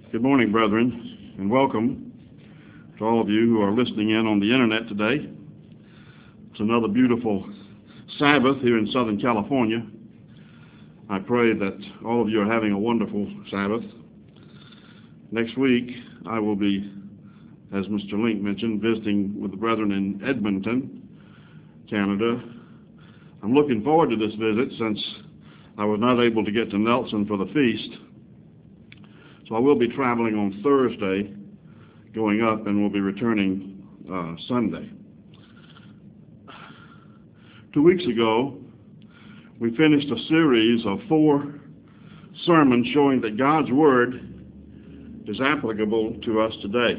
Good morning, brethren, and welcome to all of you who are listening in on the internet today. It's another beautiful Sabbath here in Southern California. I pray that all of you are having a wonderful Sabbath. Next week, I will be, as Mr. Link mentioned, visiting with the brethren in Edmonton, Canada. I'm looking forward to this visit since I was not able to get to Nelson for the feast. So I will be traveling on Thursday, going up, and will be returning Sunday. 2 weeks ago, we finished a series of 4 sermons showing that God's Word is applicable to us today.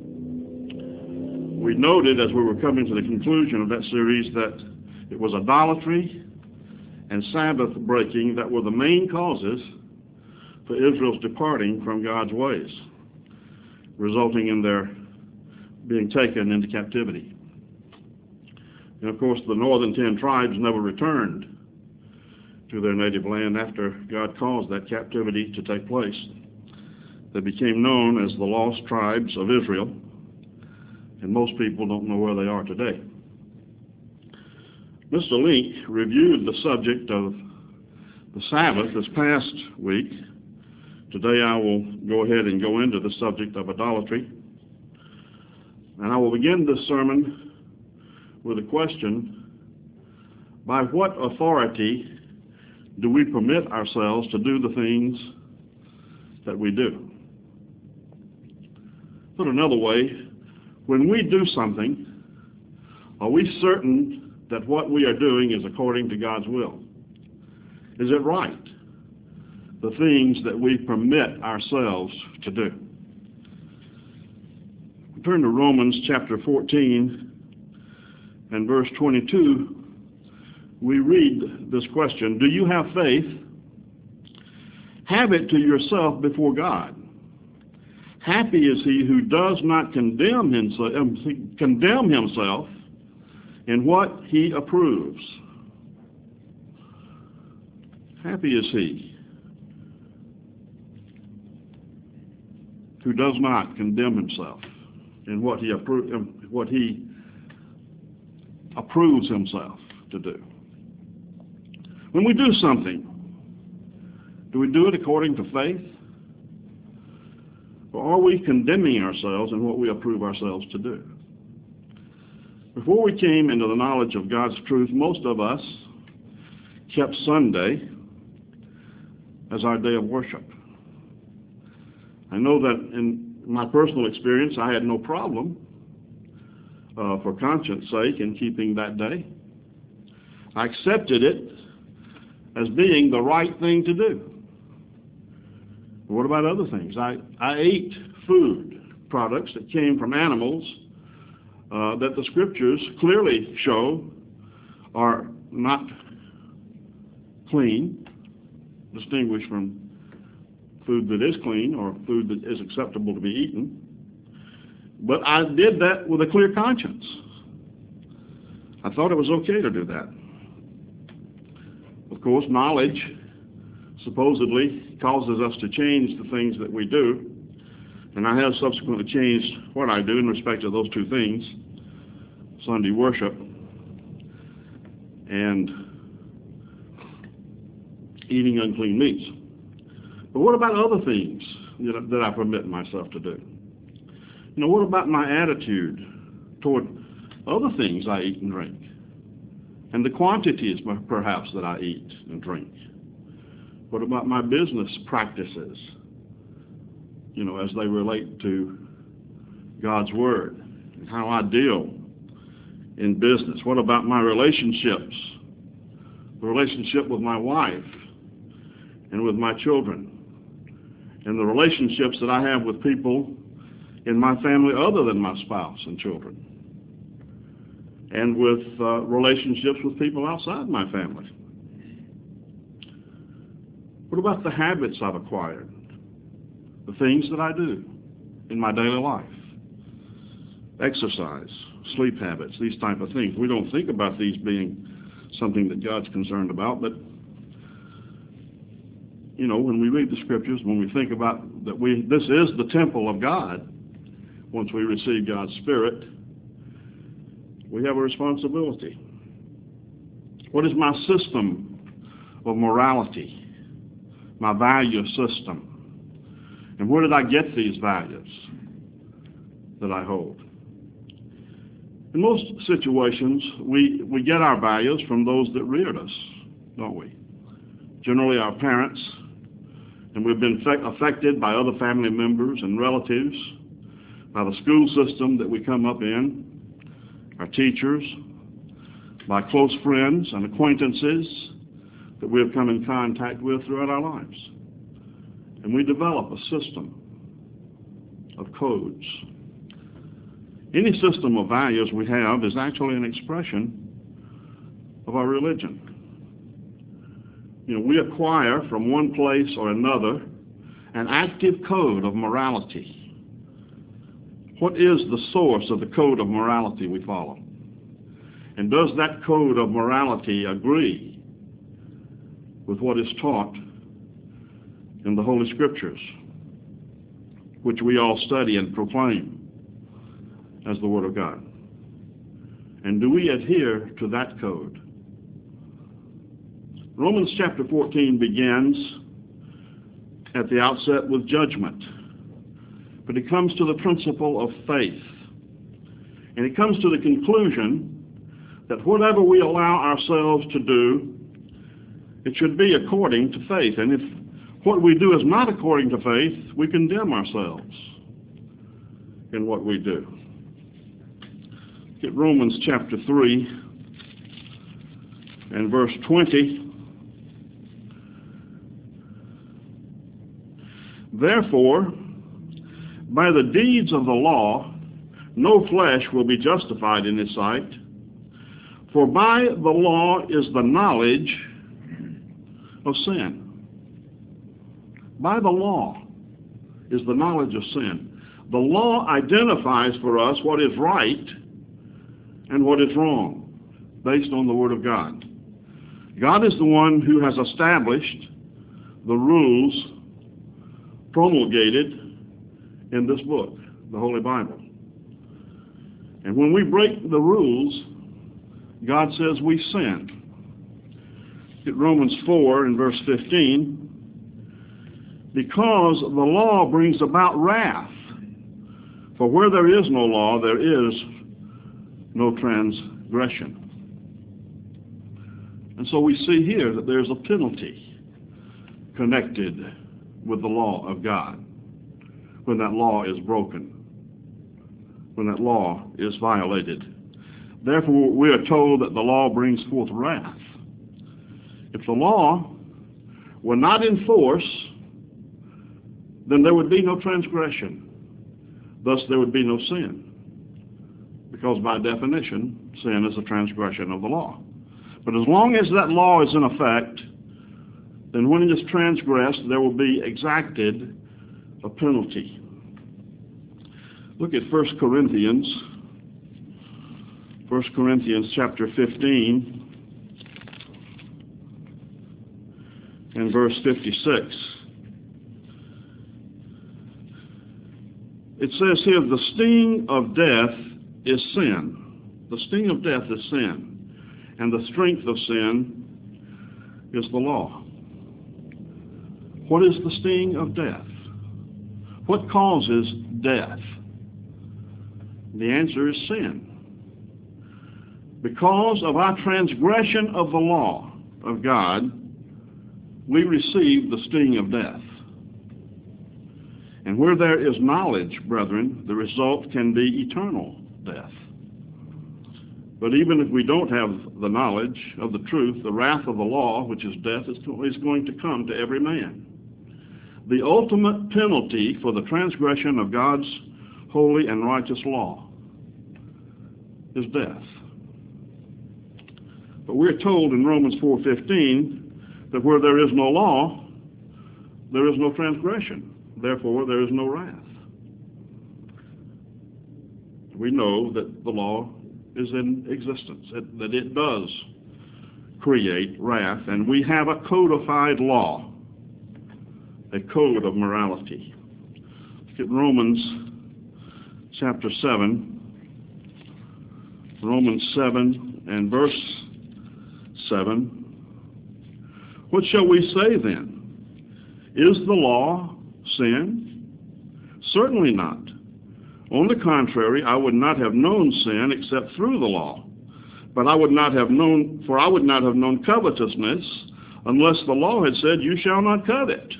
We noted as we were coming to the conclusion of that series that it was idolatry and Sabbath breaking that were the main causes for Israel's departing from God's ways, resulting in their being taken into captivity. And of course, the northern 10 tribes never returned to their native land after God caused that captivity to take place. They became known as the lost tribes of Israel, and most people don't know where they are today. Mr. Link reviewed the subject of the Sabbath this past week. Today I will go ahead and go into the subject of idolatry. And I will begin this sermon with a question: by what authority do we permit ourselves to do the things that we do? Put another way, when we do something, are we certain that what we are doing is according to God's will? Is it right? The things that we permit ourselves to do. Turn to Romans chapter 14 and verse 22. We read this question: do you have faith? Have it to yourself before God. Happy is he who does not condemn himself in what he approves. Happy is he who does not condemn himself in what he approves himself to do. When we do something, do we do it according to faith? Or are we condemning ourselves in what we approve ourselves to do? Before we came into the knowledge of God's truth, most of us kept Sunday as our day of worship. I know that in my personal experience, I had no problem for conscience sake in keeping that day. I accepted it as being the right thing to do. But what about other things? I ate food products that came from animals that the scriptures clearly show are not clean, distinguished from food that is clean or food that is acceptable to be eaten. But I did that with a clear conscience. I thought it was okay to do that. Of course, knowledge supposedly causes us to change the things that we do, and I have subsequently changed what I do in respect to those two things: Sunday worship and eating unclean meats. But what about other things that I permit myself to do? What about my attitude toward other things I eat and drink, and the quantities perhaps that I eat and drink? What about my business practices, as they relate to God's Word and how I deal in business? What about my relationships, the relationship with my wife and with my children, and the relationships that I have with people in my family other than my spouse and children, and with relationships with people outside my family? What about the habits I've acquired, the things that I do in my daily life? Exercise, sleep habits, these type of things. We don't think about these being something that God's concerned about, but when we read the Scriptures, when we think about that this is the temple of God, once we receive God's Spirit, we have a responsibility. What is my system of morality, my value system? And where did I get these values that I hold? In most situations, we get our values from those that reared us, don't we? Generally our parents, and we've been affected by other family members and relatives, by the school system that we come up in, our teachers, by close friends and acquaintances that we have come in contact with throughout our lives. And we develop a system of codes. Any system of values we have is actually an expression of our religion. We acquire from one place or another an active code of morality. What is the source of the code of morality we follow? And does that code of morality agree with what is taught in the Holy Scriptures, which we all study and proclaim as the Word of God? And do we adhere to that code? Romans chapter 14 begins at the outset with judgment, but it comes to the principle of faith. And it comes to the conclusion that whatever we allow ourselves to do, it should be according to faith. And if what we do is not according to faith, we condemn ourselves in what we do. Get Romans chapter 3 and verse 20. Therefore, by the deeds of the law, no flesh will be justified in his sight, for by the law is the knowledge of sin. By the law is the knowledge of sin. The law identifies for us what is right and what is wrong, based on the Word of God. God is the one who has established the rules promulgated in this book, the Holy Bible. And when we break the rules, God says we sin. At Romans 4 and verse 15, because the law brings about wrath. For where there is no law, there is no transgression. And so we see here that there's a penalty connected with the law of God when that law is broken, when that law is violated. Therefore, we are told that the law brings forth wrath. If the law were not in force, then there would be no transgression. Thus, there would be no sin. Because by definition, sin is a transgression of the law. But as long as that law is in effect, then when it is transgressed, there will be exacted a penalty. Look at 1 Corinthians chapter 15 and verse 56. It says here, the sting of death is sin. The sting of death is sin. And the strength of sin is the law. What is the sting of death? What causes death? The answer is sin. Because of our transgression of the law of God, we receive the sting of death. And where there is knowledge, brethren, the result can be eternal death. But even if we don't have the knowledge of the truth, the wrath of the law, which is death, is going to come to every man. The ultimate penalty for the transgression of God's holy and righteous law is death. But we're told in Romans 4:15 that where there is no law, there is no transgression. Therefore, there is no wrath. We know that the law is in existence, that it does create wrath, and we have a codified law a code of morality. Look at Romans chapter 7. Romans 7 and verse 7. What shall we say then? Is the law sin? Certainly not. On the contrary, I would not have known sin except through the law. But I would not have known covetousness unless the law had said, you shall not covet.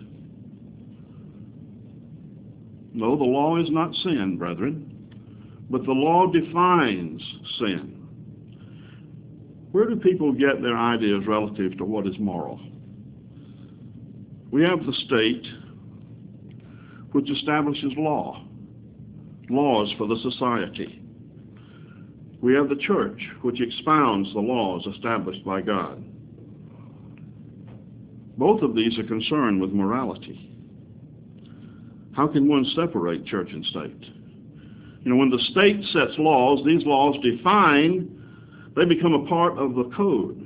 No, the law is not sin, brethren, but the law defines sin. Where do people get their ideas relative to what is moral? We have the state, which establishes laws for the society. We have the church, which expounds the laws established by God. Both of these are concerned with morality. How can one separate church and state? You know, when the state sets laws, these laws they become a part of the code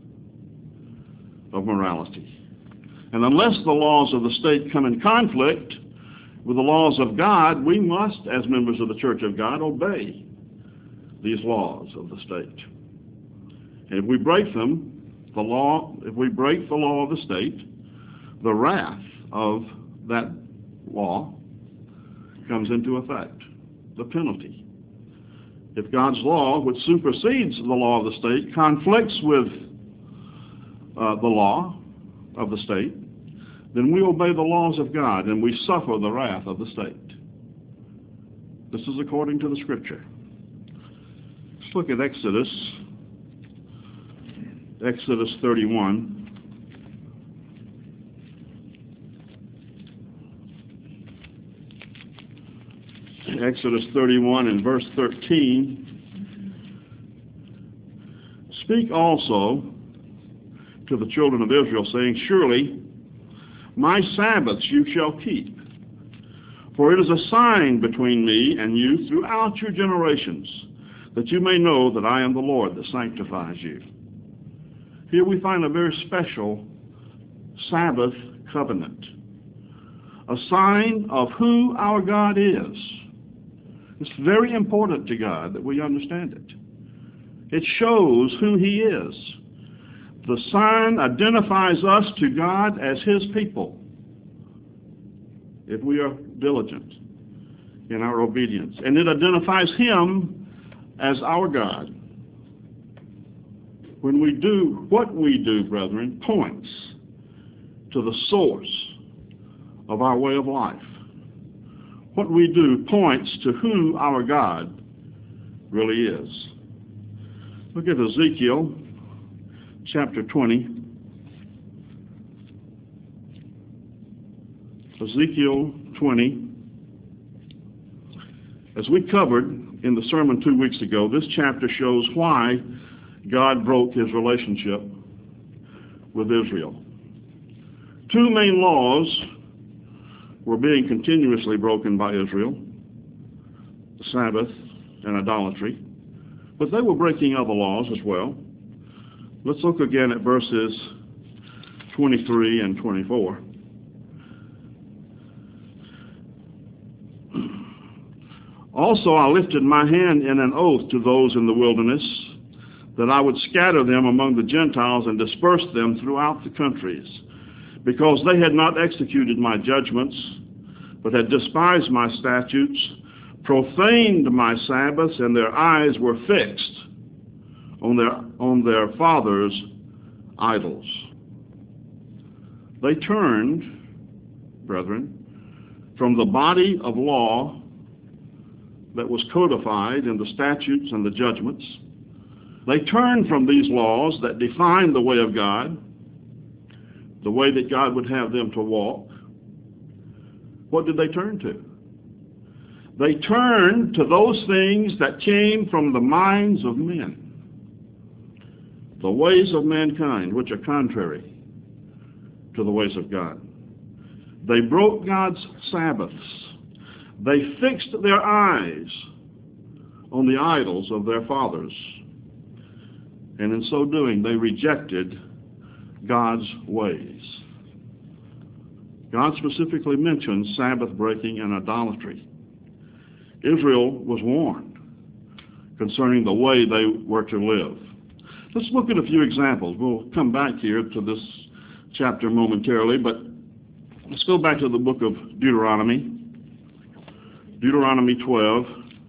of morality. And unless the laws of the state come in conflict with the laws of God, we must, as members of the Church of God, obey these laws of the state. And if we break them, if we break the law of the state, the wrath of that law comes into effect, the penalty. If God's law, which supersedes the law of the state, conflicts with the law of the state, then we obey the laws of God and we suffer the wrath of the state. This is according to the Scripture. Let's look at Exodus 31. Exodus 31 and verse 13. Speak also to the children of Israel, saying, surely my Sabbaths you shall keep, for it is a sign between me and you throughout your generations, that you may know that I am the Lord that sanctifies you. Here we find a very special Sabbath covenant, a sign of who our God is. It's very important to God that we understand it. It shows who He is. The sign identifies us to God as His people, if we are diligent in our obedience. And it identifies Him as our God. When we do what we do, brethren, points to the source of our way of life. What we do points to who our God really is. Look at Ezekiel chapter 20. Ezekiel 20. As we covered in the sermon 2 weeks ago, this chapter shows why God broke His relationship with Israel. Two main laws were being continuously broken by Israel, the Sabbath and idolatry, but they were breaking other laws as well. Let's look again at verses 23 and 24. Also I lifted my hand in an oath to those in the wilderness, that I would scatter them among the Gentiles and disperse them throughout the countries, because they had not executed my judgments, but had despised my statutes, profaned my Sabbaths, and their eyes were fixed on their fathers' idols. They turned, brethren, from the body of law that was codified in the statutes and the judgments. They turned from these laws that defined the way of God, the way that God would have them to walk. What did they turn to? They turned to those things that came from the minds of men, the ways of mankind, which are contrary to the ways of God. They broke God's Sabbaths. They fixed their eyes on the idols of their fathers. And in so doing, they rejected God's ways. God specifically mentions Sabbath breaking and idolatry. Israel was warned concerning the way they were to live. Let's look at a few examples. We'll come back here to this chapter momentarily, but let's go back to the book of Deuteronomy. Deuteronomy 12.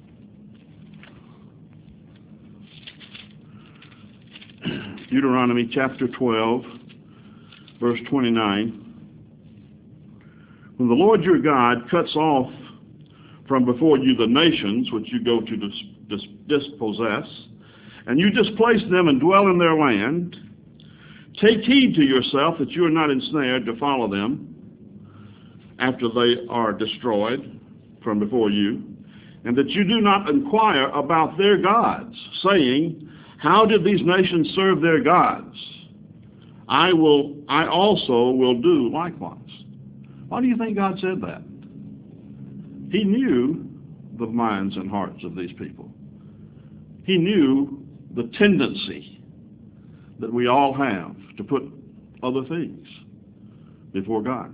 Deuteronomy chapter 12, verse 29. When the Lord your God cuts off from before you the nations which you go to dispossess, and you displace them and dwell in their land, take heed to yourself that you are not ensnared to follow them after they are destroyed from before you, and that you do not inquire about their gods, saying, how did these nations serve their gods? I also will do likewise. Why do you think God said that? He knew the minds and hearts of these people. He knew the tendency that we all have to put other things before God.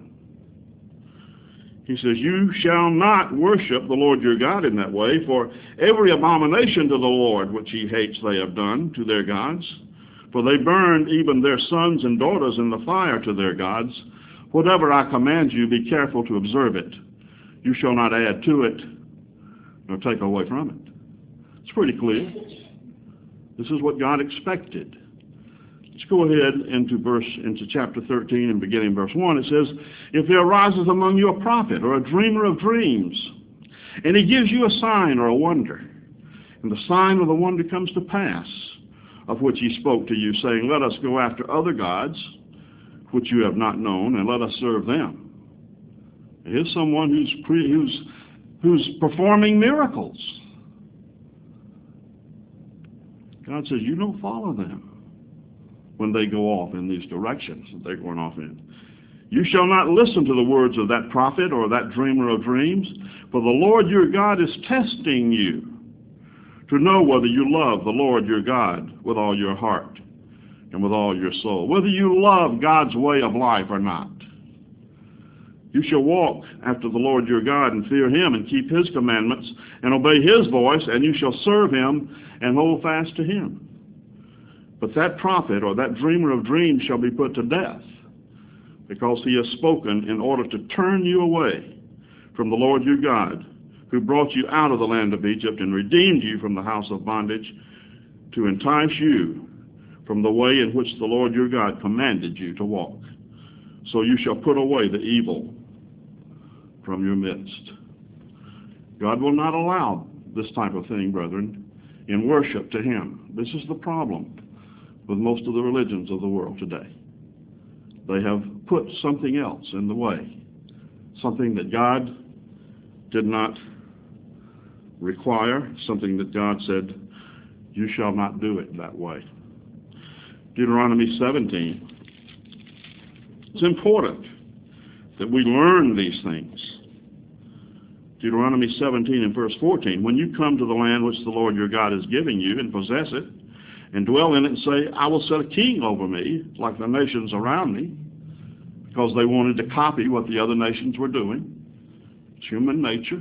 He says, you shall not worship the Lord your God in that way, for every abomination to the Lord which he hates they have done to their gods. For they burned even their sons and daughters in the fire to their gods. Whatever I command you, be careful to observe it. You shall not add to it, nor take away from it. It's pretty clear. This is what God expected. Let's go ahead into chapter 13 and beginning verse 1. It says, if there arises among you a prophet or a dreamer of dreams, and he gives you a sign or a wonder, and the sign or the wonder comes to pass, of which he spoke to you, saying, let us go after other gods, which you have not known, and let us serve them. Here's someone who's performing miracles. God says, you don't follow them when they go off in these directions that they're going off in. You shall not listen to the words of that prophet or that dreamer of dreams, for the Lord your God is testing you to know whether you love the Lord your God with all your heart and with all your soul, whether you love God's way of life or not. You shall walk after the Lord your God and fear him and keep his commandments and obey his voice, and you shall serve him and hold fast to him. But that prophet or that dreamer of dreams shall be put to death, because he has spoken in order to turn you away from the Lord your God, who brought you out of the land of Egypt and redeemed you from the house of bondage, to entice you from the way in which the Lord your God commanded you to walk. So you shall put away the evil from your midst. God will not allow this type of thing, brethren, in worship to him. This is the problem with most of the religions of the world today. They have put something else in the way, something that God did not require, something that God said, you shall not do it that way. Deuteronomy 17. It's important that we learn these things. Deuteronomy 17 and verse 14. When you come to the land which the Lord your God is giving you and possess it, and dwell in it and say, I will set a king over me, like the nations around me, because they wanted to copy what the other nations were doing. It's human nature.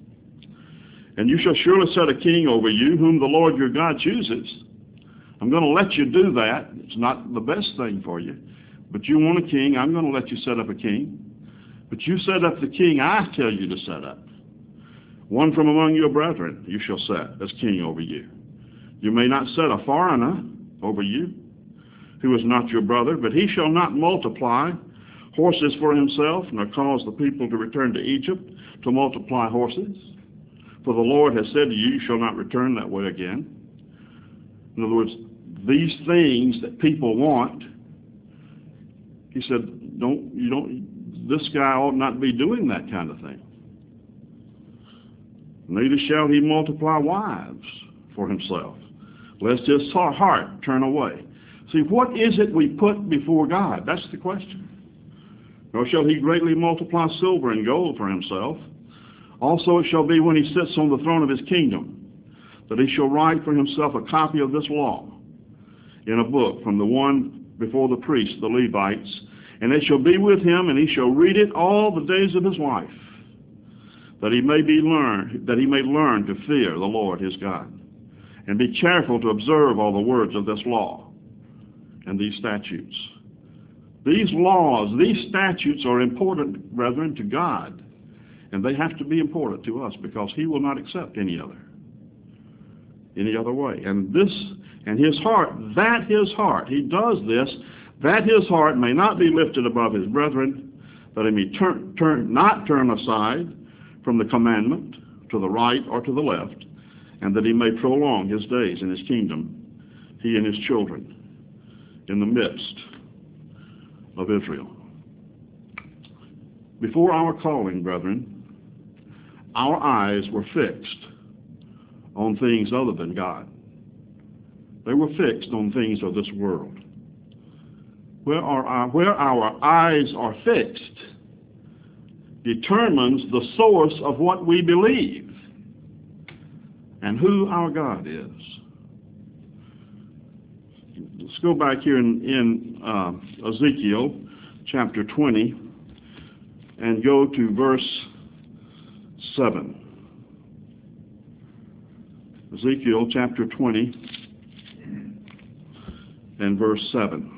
And you shall surely set a king over you, whom the Lord your God chooses. I'm going to let you do that. It's not the best thing for you. But you want a king, I'm going to let you set up a king. But you set up the king I tell you to set up. One from among your brethren you shall set as king over you. You may not set a foreigner over you, who is not your brother, but he shall not multiply horses for himself, nor cause the people to return to Egypt to multiply horses. For the Lord has said to you, you shall not return that way again. In other words, these things that people want, he said, this guy ought not be doing that kind of thing. Neither shall he multiply wives for himself, lest his heart turn away. See, what is it we put before God? That's the question. Nor shall he greatly multiply silver and gold for himself. Also it shall be when he sits on the throne of his kingdom, that he shall write for himself a copy of this law in a book from the one before the priests, the Levites, And it shall be with him, and he shall read it all the days of his life, that he may learn to fear the Lord his God, and be careful to observe all the words of this law and these statutes. These laws, these statutes are important, brethren, to God, and they have to be important to us because he will not accept any other way. And his heart, he does this, that his heart may not be lifted above his brethren, that he may not turn aside from the commandment to the right or to the left, and that he may prolong his days in his kingdom, he and his children, in the midst of Israel. Before our calling, brethren, our eyes were fixed on things other than God. They were fixed on things of this world. Where our eyes are fixed determines the source of what we believe and who our God is. Let's go back here in Ezekiel chapter 20 and go to verse 7. Ezekiel chapter 20 and verse 7.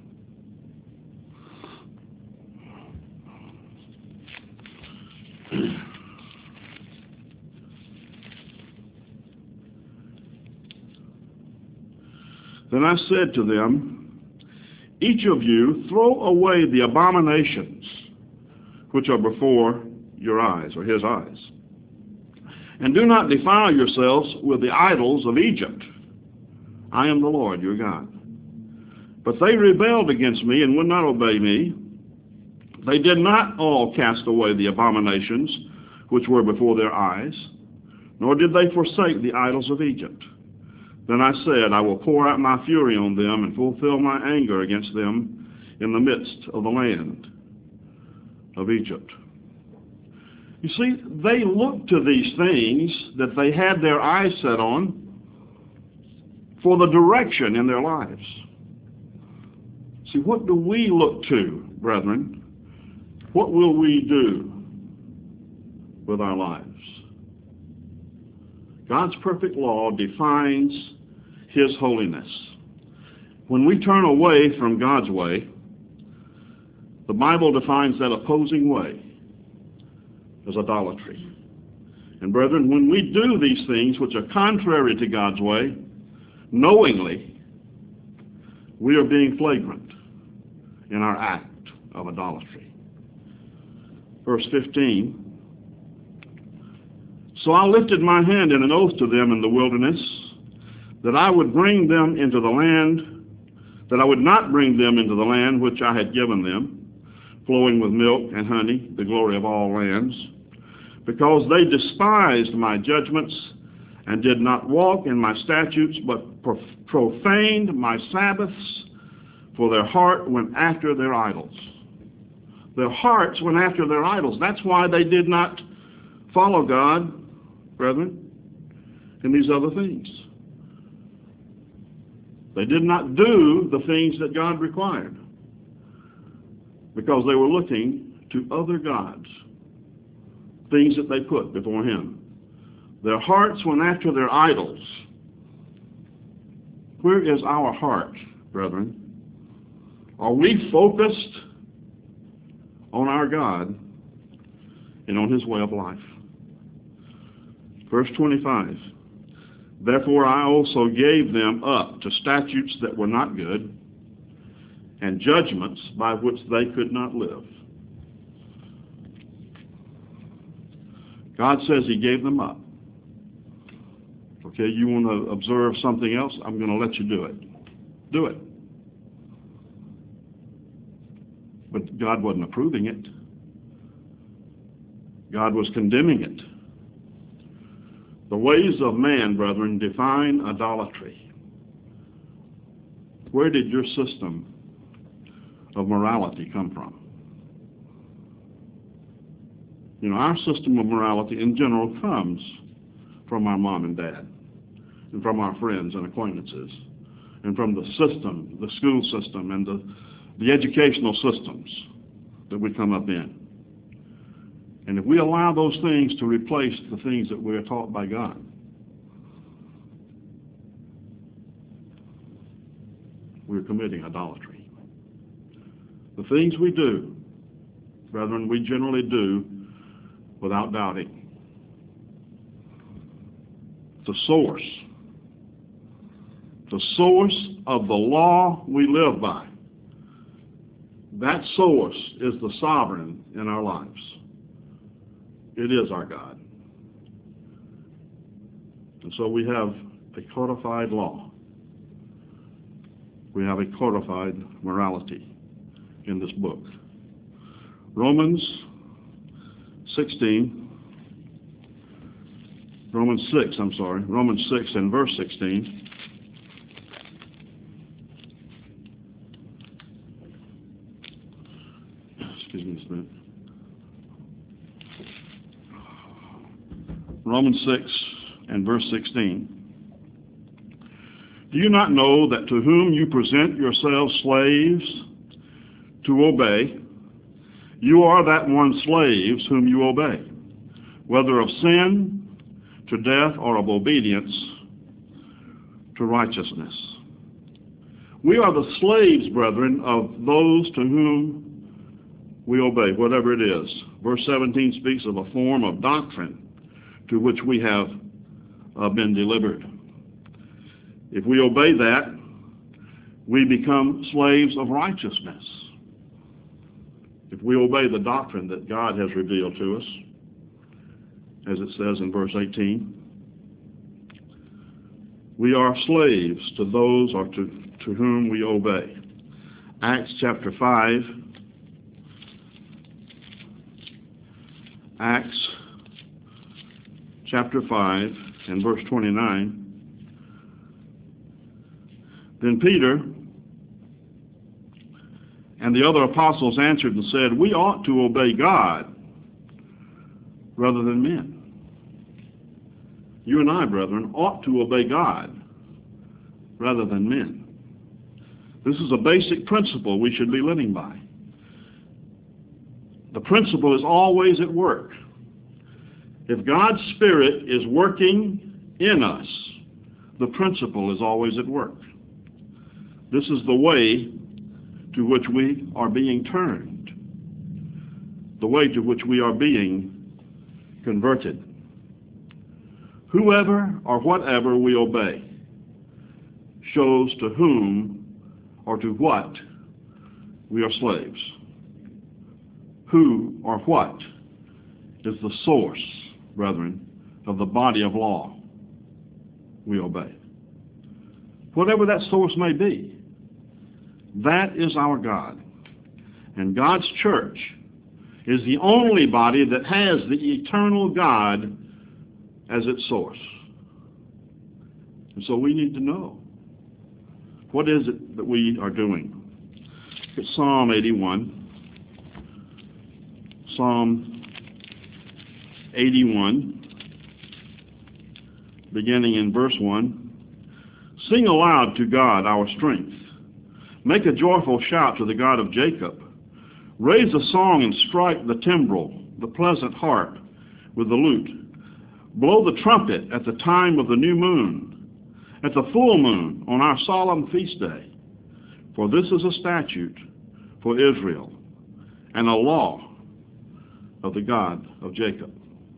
Then I said to them, each of you throw away the abominations which are before your eyes, or his eyes, and do not defile yourselves with the idols of Egypt. I am the Lord your God. But they rebelled against me and would not obey me. They did not all cast away the abominations which were before their eyes, nor did they forsake the idols of Egypt. Then I said, I will pour out my fury on them and fulfill my anger against them in the midst of the land of Egypt. You see, they looked to these things that they had their eyes set on for the direction in their lives. See, what do we look to, brethren? What will we do with our lives? God's perfect law defines his holiness. When we turn away from God's way, the Bible defines that opposing way as idolatry. And brethren, when we do these things which are contrary to God's way, knowingly, we are being flagrant in our act of idolatry. Verse 15, so I lifted my hand in an oath to them in the wilderness, that I would bring them into the land, that I would not bring them into the land which I had given them, flowing with milk and honey, the glory of all lands, because they despised my judgments and did not walk in my statutes, but profaned my Sabbaths, for their heart went after their idols. Their hearts went after their idols. That's why they did not follow God, brethren, in these other things. They did not do the things that God required because they were looking to other gods, things that they put before him. Their hearts went after their idols. Where is our heart, brethren? Are we focused on our God and on his way of life? Verse 25, therefore I also gave them up to statutes that were not good, and judgments by which they could not live. God says he gave them up. Okay, you want to observe something else? I'm going to let you do it. Do it. But God wasn't approving it. God was condemning it. The ways of man, brethren, define idolatry. Where did your system of morality come from? You know, our system of morality in general comes from our mom and dad, and from our friends and acquaintances, and from the system, the school system, and the educational systems that we come up in. And if we allow those things to replace the things that we are taught by God, we're committing idolatry. The things we do, brethren, we generally do without doubting. The source of the law we live by, that source is the sovereign in our lives. It is our God. And so we have a codified law. We have a codified morality in this book. Romans 6 and verse 16. Excuse me a minute. Romans 6 and verse 16. Do you not know that to whom you present yourselves slaves to obey, you are that one slaves whom you obey, whether of sin to death or of obedience to righteousness? We are the slaves, brethren, of those to whom we obey, whatever it is. Verse 17 speaks of a form of doctrine to which we have been delivered. If we obey that, we become slaves of righteousness. If we obey the doctrine that God has revealed to us, as it says in verse 18, we are slaves to those or to whom we obey. Acts chapter 5. Acts chapter 5 and verse 29. Then Peter and the other apostles answered and said, we ought to obey God rather than men. You and I, brethren, ought to obey God rather than men. This is a basic principle we should be living by. The principle is always at work. If God's Spirit is working in us, the principle is always at work. This is the way to which we are being turned, the way to which we are being converted. Whoever or whatever we obey shows to whom or to what we are slaves. Who or what is the source, brethren, of the body of law we obey? Whatever that source may be, that is our God. And God's church is the only body that has the eternal God as its source. And so we need to know, what is it that we are doing? It's Psalm 81. Psalm 81, beginning in verse 1. Sing aloud to God our strength. Make a joyful shout to the God of Jacob. Raise a song and strike the timbrel, the pleasant harp, with the lute. Blow the trumpet at the time of the new moon, at the full moon, on our solemn feast day. For this is a statute for Israel, and a law of the God of Jacob.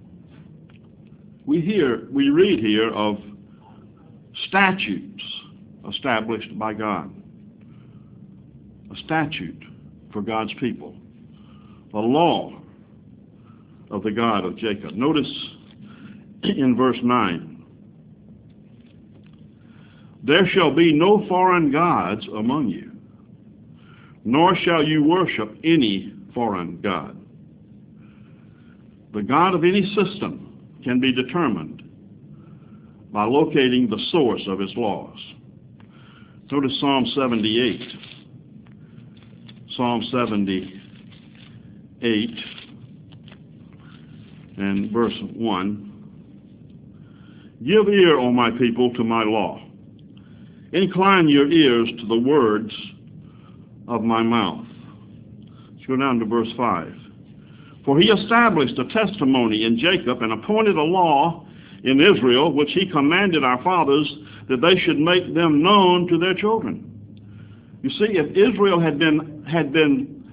We read here of statutes established by God. A statute for God's people. A law of the God of Jacob. Notice in verse 9. There shall be no foreign gods among you, nor shall you worship any foreign god. The God of any system can be determined by locating the source of his laws. Notice Psalm 78. Psalm 78 and verse 1. Give ear, O my people, to my law. Incline your ears to the words of my mouth. Let's go down to verse 5. For he established a testimony in Jacob and appointed a law in Israel, which he commanded our fathers, that they should make them known to their children. You see, if Israel had been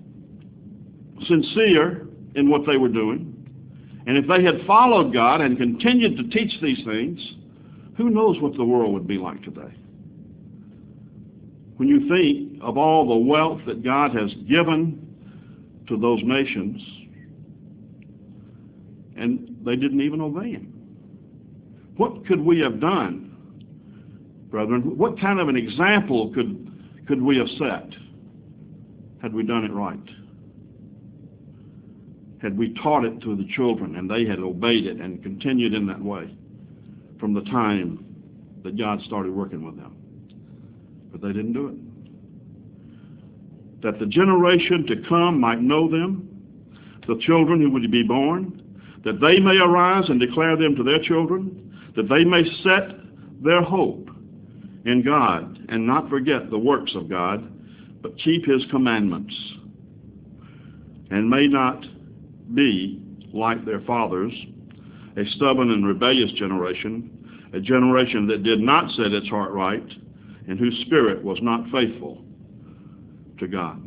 sincere in what they were doing, and if they had followed God and continued to teach these things, who knows what the world would be like today? When you think of all the wealth that God has given to those nations, and they didn't even obey him. What could we have done, brethren? What kind of an example could we have set had we done it right? Had we taught it to the children and they had obeyed it and continued in that way from the time that God started working with them. But they didn't do it. That the generation to come might know them, the children who would be born, that they may arise and declare them to their children, that they may set their hope in God and not forget the works of God, but keep his commandments, and may not be like their fathers, a stubborn and rebellious generation, a generation that did not set its heart right, and whose spirit was not faithful to God.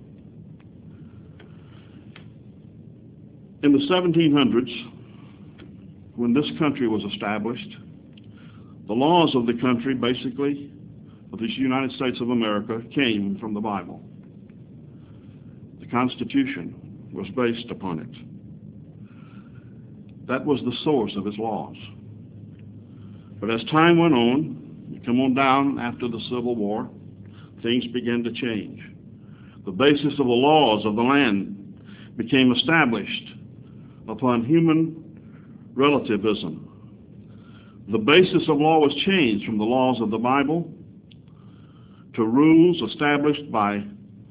In the 1700s, when this country was established, the laws of the country, basically, of the United States of America, came from the Bible. The Constitution was based upon it. That was the source of its laws. But as time went on, you come on down after the Civil War, things began to change. The basis of the laws of the land became established upon human relativism. The basis of law was changed from the laws of the Bible to rules established by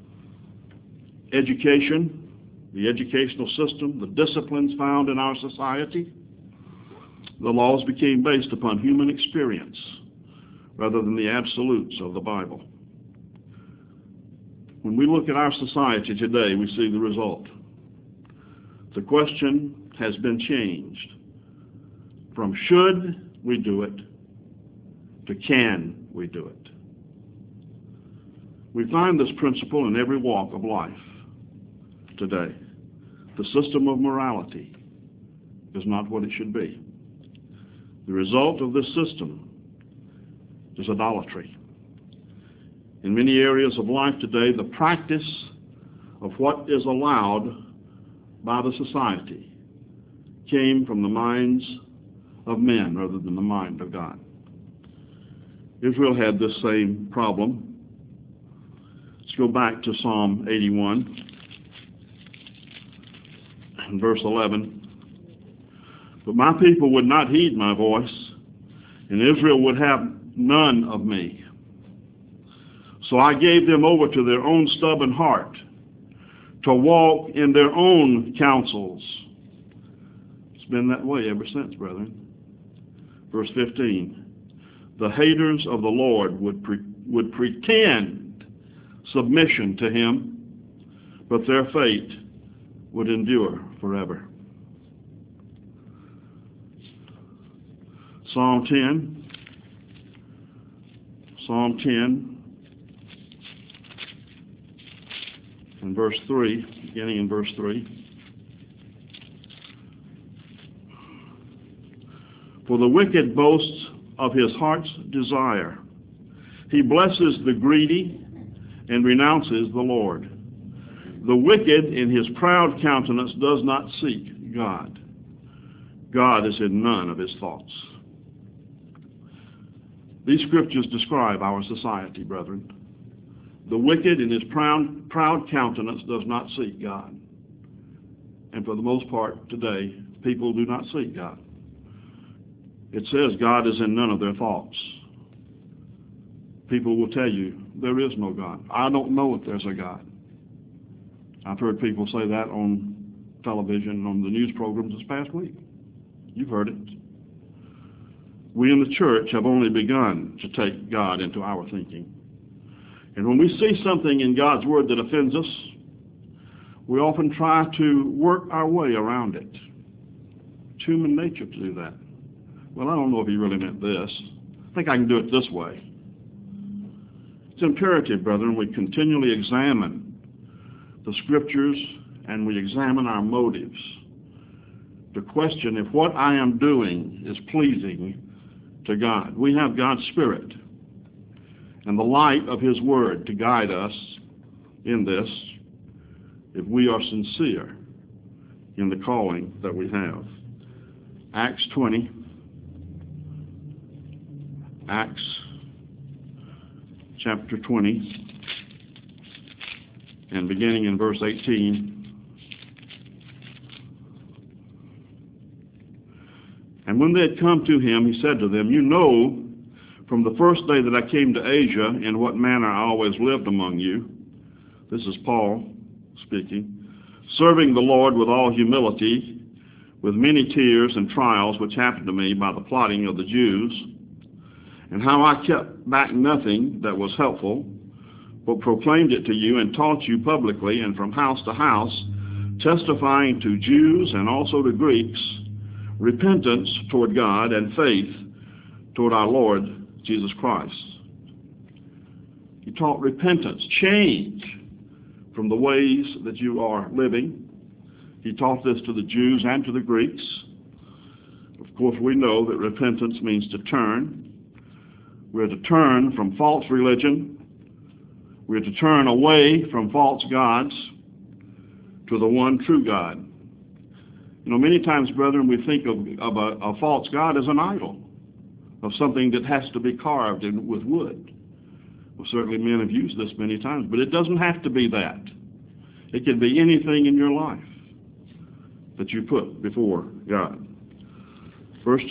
education, the educational system, the disciplines found in our society. The laws became based upon human experience rather than the absolutes of the Bible. When we look at our society today, we see the result. The question has been changed from should we do it to can we do it. We find this principle in every walk of life today. The system of morality is not what it should be. The result of this system is idolatry. In many areas of life today, the practice of what is allowed by the society came from the minds of men rather than the mind of God. Israel had this same problem. Let's go back to Psalm 81 and verse 11. But my people would not heed my voice, and Israel would have none of me. So I gave them over to their own stubborn heart, to walk in their own counsels. It's been that way ever since, brethren. Verse 15. The haters of the Lord would pretend submission to him, but their fate would endure forever. Psalm 10 and verse 3, beginning in verse 3. For the wicked boasts of his heart's desire. He blesses the greedy and renounces the Lord. The wicked in his proud countenance does not seek God. God is in none of his thoughts. These scriptures describe our society, brethren. The wicked in his proud countenance does not seek God. And for the most part today, people do not seek God. It says God is in none of their thoughts. People will tell you, there is no God. I don't know if there's a God. I've heard people say that on television, on the news programs this past week. You've heard it. We in the church have only begun to take God into our thinking. And when we see something in God's Word that offends us, we often try to work our way around it. It's human nature to do that. Well, I don't know if he really meant this. I think I can do it this way. It's imperative, brethren, we continually examine the Scriptures and we examine our motives to question if what I am doing is pleasing to God. We have God's Spirit and the light of His Word to guide us in this if we are sincere in the calling that we have. Acts 20. Acts chapter 20 and beginning in verse 18. And when they had come to him, he said to them, "You know from the first day that I came to Asia in what manner I always lived among you." This is Paul speaking. "Serving the Lord with all humility, with many tears and trials which happened to me by the plotting of the Jews, and how I kept back nothing that was helpful, but proclaimed it to you and taught you publicly and from house to house, testifying to Jews and also to Greeks, repentance toward God and faith toward our Lord Jesus Christ." He taught repentance, change from the ways that you are living. He taught this to the Jews and to the Greeks. Of course, we know that repentance means to turn. We're to turn from false religion. We're to turn away from false gods to the one true God. You know, many times, brethren, we think of a false god as an idol, of something that has to be carved with wood. Well, certainly men have used this many times, but it doesn't have to be that. It can be anything in your life that you put before God. 1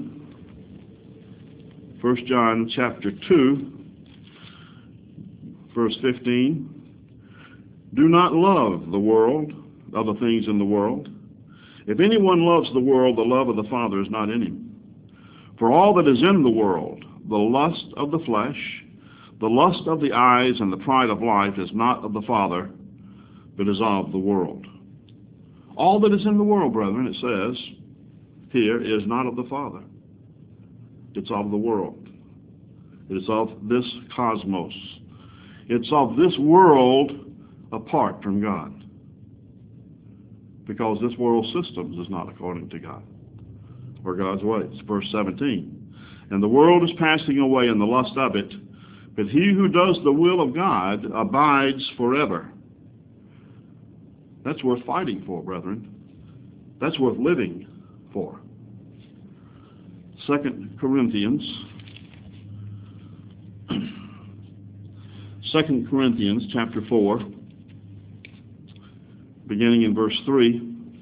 John chapter 2, verse 15. "Do not love the world, other things in the world. If anyone loves the world, the love of the Father is not in him. For all that is in the world, the lust of the flesh, the lust of the eyes, and the pride of life is not of the Father, but is of the world." All that is in the world, brethren, it says here, is not of the Father. It's of the world. It is of this cosmos. It's of this world apart from God. Because this world system is not according to God or God's ways. Verse 17. "And the world is passing away in the lust of it, but he who does the will of God abides forever." That's worth fighting for, brethren. That's worth living for. 2 Corinthians chapter 4, beginning in verse 3.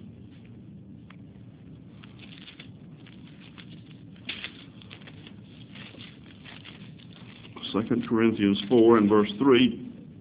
Second Corinthians 4 and verse 3.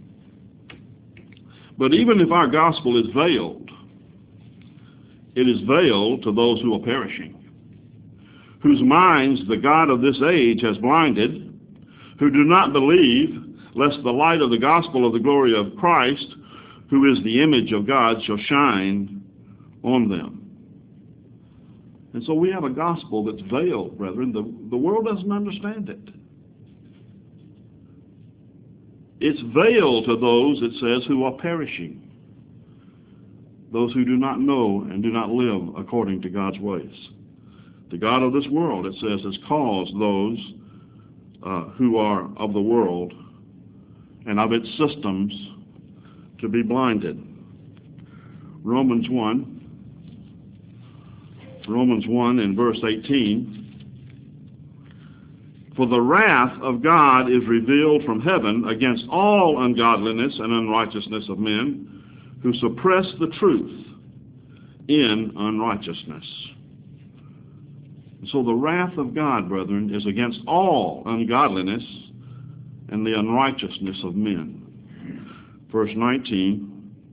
"But even if our gospel is veiled, it is veiled to those who are perishing, whose minds the God of this age has blinded, who do not believe, lest the light of the gospel of the glory of Christ, who is the image of God, shall shine on them." And so we have a gospel that's veiled, brethren. The world doesn't understand it. It's veiled to those, it says, who are perishing, those who do not know and do not live according to God's ways. The God of this world, it says, has caused those who are of the world and of its systems to be blinded. Romans 1 in verse 18. "For the wrath of God is revealed from heaven against all ungodliness and unrighteousness of men who suppress the truth in unrighteousness." So the wrath of God, brethren, is against all ungodliness and the unrighteousness of men. Verse 19,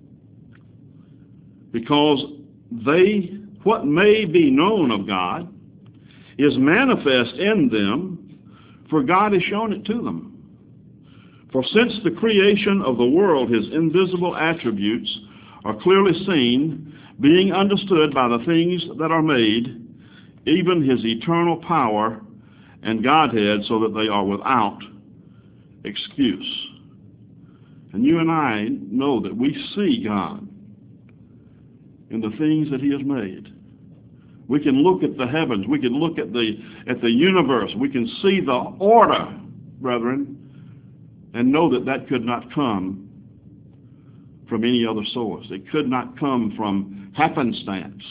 "Because what may be known of God is manifest in them, for God has shown it to them. For since the creation of the world, his invisible attributes are clearly seen, being understood by the things that are made, even his eternal power and Godhead, so that they are without excuse. And you and I know that we see God in the things that he has made. We can look at the heavens. We can look at the universe. We can see the order, brethren, and know that that could not come from any other source. It could not come from happenstance.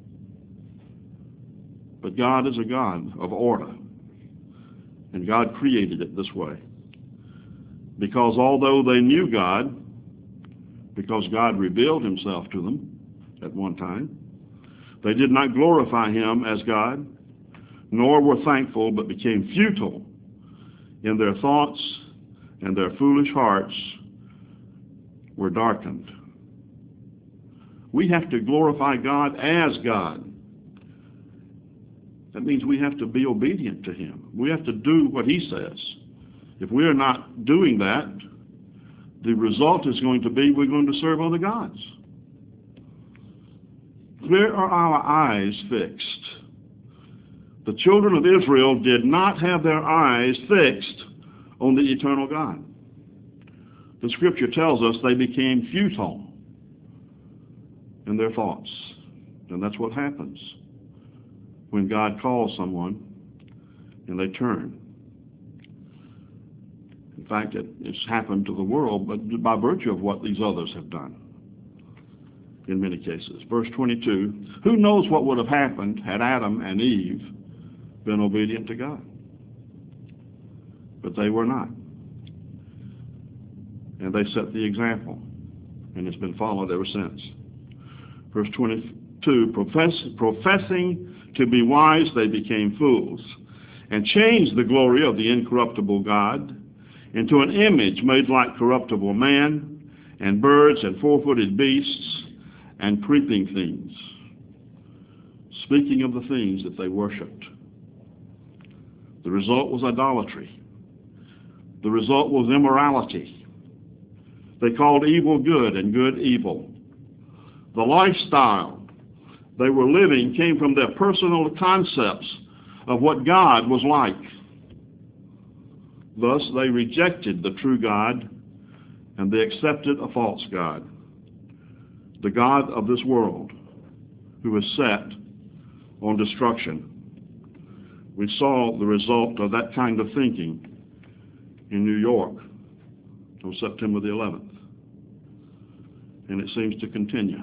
But God is a God of order, and God created it this way. Because although they knew God, because God revealed himself to them at one time, they did not glorify him as God, nor were thankful, but became futile in their thoughts, and their foolish hearts were darkened. We have to glorify God as God. That means we have to be obedient to him. We have to do what he says. If we are not doing that, the result is going to be we're going to serve other gods. Where are our eyes fixed? The children of Israel did not have their eyes fixed on the eternal God. The scripture tells us they became futile in their thoughts. And that's what happens when God calls someone and they turn. In fact, it's happened to the world, but by virtue of what these others have done in many cases. Verse 22, who knows what would have happened had Adam and Eve been obedient to God? But they were not. And they set the example, and it's been followed ever since. Verse 22, professing to be wise, they became fools, and changed the glory of the incorruptible God into an image made like corruptible man, and birds, and four-footed beasts, and creeping things. Speaking of the things that they worshipped. The result was idolatry. The result was immorality. They called evil good and good evil. The lifestyle they were living came from their personal concepts of what God was like. Thus, they rejected the true God, and they accepted a false God, the God of this world, who is set on destruction. We saw the result of that kind of thinking in New York on September the 11th. And it seems to continue.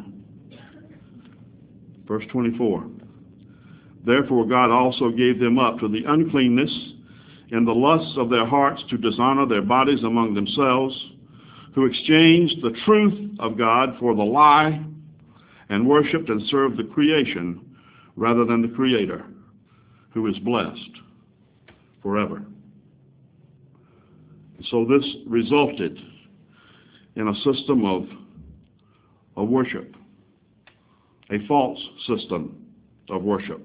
Verse 24. Therefore God also gave them up to the uncleanness and the lusts of their hearts to dishonor their bodies among themselves, who exchanged the truth of God for the lie, and worshipped and served the creation rather than the Creator, who is blessed forever. So this resulted in a system of worship, a false system of worship.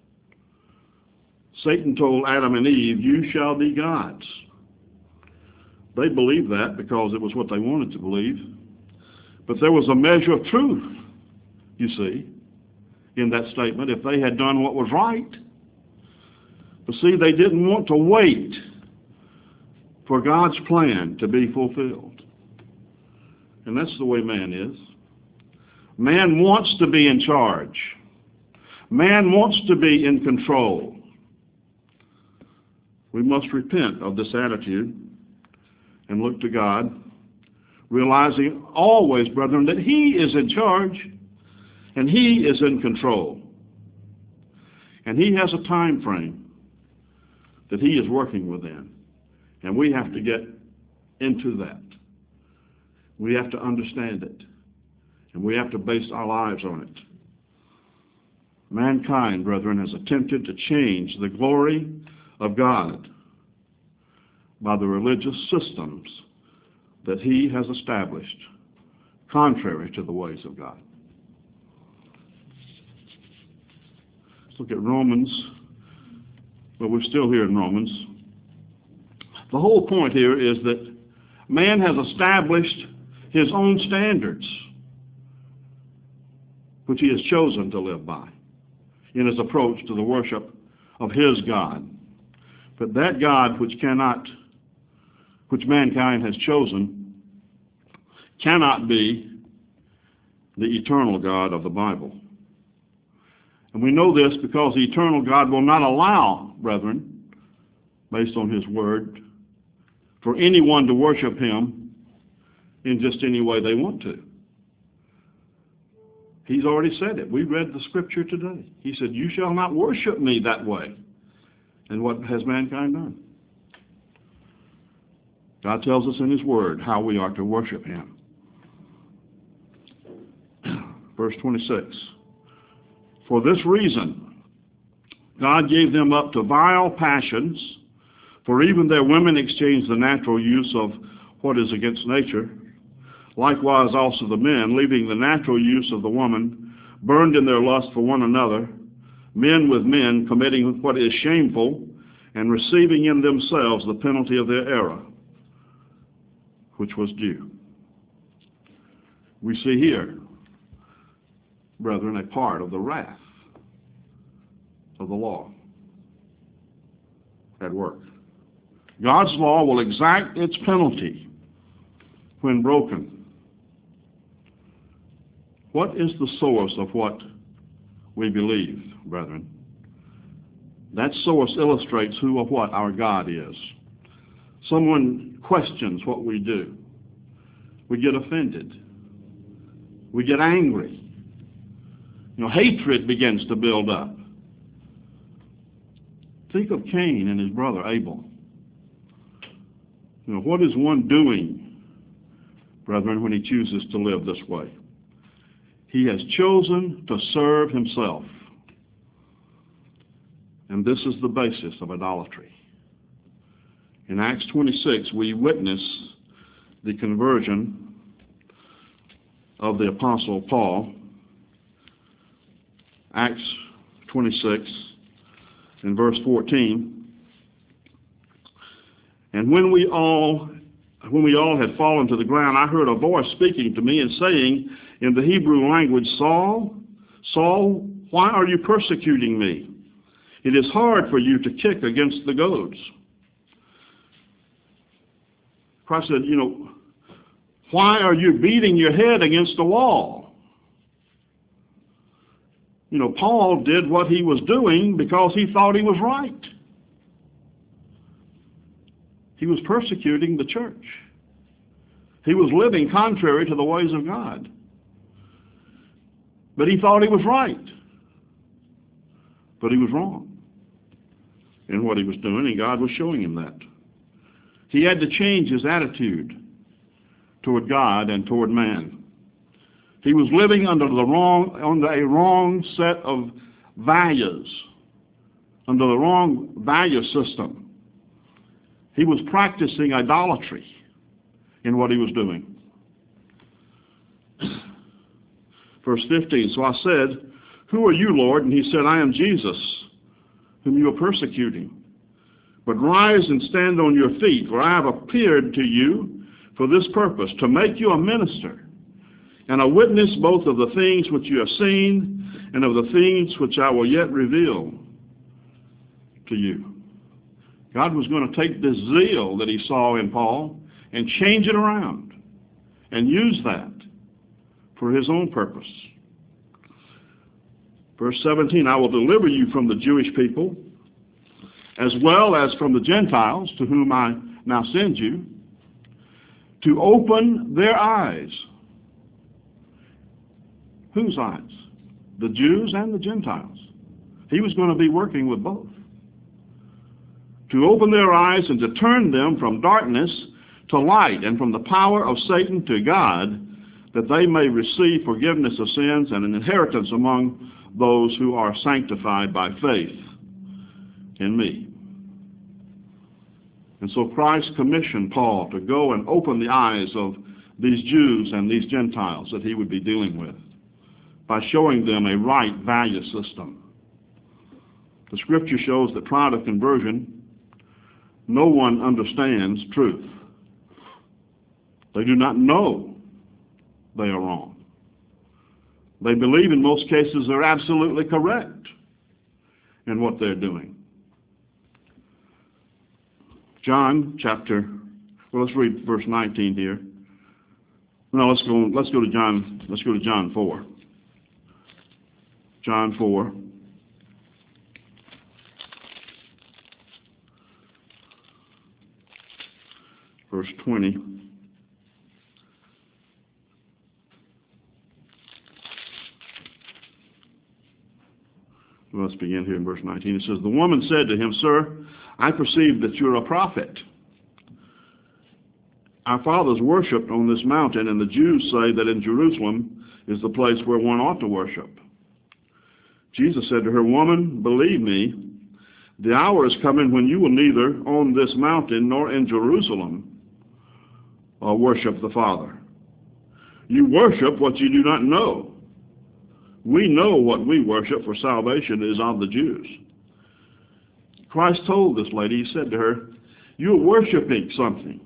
Satan told Adam and Eve, you shall be gods. They believed that because it was what they wanted to believe. But there was a measure of truth, you see, in that statement, if they had done what was right. But see, they didn't want to wait for God's plan to be fulfilled. And that's the way man is. Man wants to be in charge. Man wants to be in control. We must repent of this attitude and look to God, realizing always, brethren, that he is in charge and he is in control. And he has a time frame that he is working within. And we have to get into that. We have to understand it. And we have to base our lives on it. Mankind, brethren, has attempted to change the glory of God by the religious systems that he has established, contrary to the ways of God. Let's look at Romans. Well, we're still here in Romans. The whole point here is that Man has established his own standards, which he has chosen to live by in his approach to the worship of his God. But that God which mankind has chosen cannot be the eternal God of the Bible. And we know this because the eternal God will not allow, brethren, based on his word, for anyone to worship him in just any way they want to. He's already said it. We read the scripture today. He said, "You shall not worship me that way." And what has mankind done? God tells us in his word how we are to worship him. Verse 26. For this reason, God gave them up to vile passions, for even their women exchanged the natural use of what is against nature. Likewise also the men, leaving the natural use of the woman, burned in their lust for one another, men with men committing what is shameful, and receiving in themselves the penalty of their error, which was due. We see here, brethren, a part of the wrath of the law at work. God's law will exact its penalty when broken. What is the source of what we believe, brethren? That source illustrates who or what our God is. Someone questions what we do. We get offended. We get angry. Hatred begins to build up. Think of Cain and his brother Abel. What is one doing, brethren, when he chooses to live this way? He has chosen to serve himself. And this is the basis of idolatry. In Acts 26, we witness the conversion of the Apostle Paul. Acts 26 in verse 14. And when we all had fallen to the ground, I heard a voice speaking to me and saying in the Hebrew language, Saul, Saul, why are you persecuting me? It is hard for you to kick against the goads. Christ said, why are you beating your head against the wall? Paul did what he was doing because he thought he was right. He was persecuting the church. He was living contrary to the ways of God. But he thought he was right. But he was wrong in what he was doing, and God was showing him that. He had to change his attitude toward God and toward man. He was living under a wrong set of values, under the wrong value system. He was practicing idolatry in what he was doing. Verse 15, so I said, who are you, Lord? And he said, I am Jesus, whom you are persecuting. But rise and stand on your feet, for I have appeared to you for this purpose, to make you a minister and a witness both of the things which you have seen and of the things which I will yet reveal to you. God was going to take this zeal that he saw in Paul and change it around and use that for his own purpose. Verse 17, I will deliver you from the Jewish people as well as from the Gentiles, to whom I now send you, to open their eyes. Whose eyes? The Jews and the Gentiles. He was going to be working with both. To open their eyes and to turn them from darkness to light and from the power of Satan to God, that they may receive forgiveness of sins and an inheritance among those who are sanctified by faith in me. And so Christ commissioned Paul to go and open the eyes of these Jews and these Gentiles that he would be dealing with by showing them a right value system. The scripture shows that prior to conversion, no one understands truth. They do not know they are wrong. They believe in most cases they're absolutely correct in what they're doing. Let's read verse 19 here. No, let's go to John 4. John 4. Verse 20. Let's begin here in verse 19. It says, "The woman said to him, 'Sir, I perceive that you're a prophet. Our fathers worshipped on this mountain, and the Jews say that in Jerusalem is the place where one ought to worship.' Jesus said to her, 'Woman, believe me, the hour is coming when you will neither on this mountain nor in Jerusalem worship the Father. You worship what you do not know. We know what we worship, for salvation is of the Jews.'" Christ told this lady, he said to her, "You're worshiping something.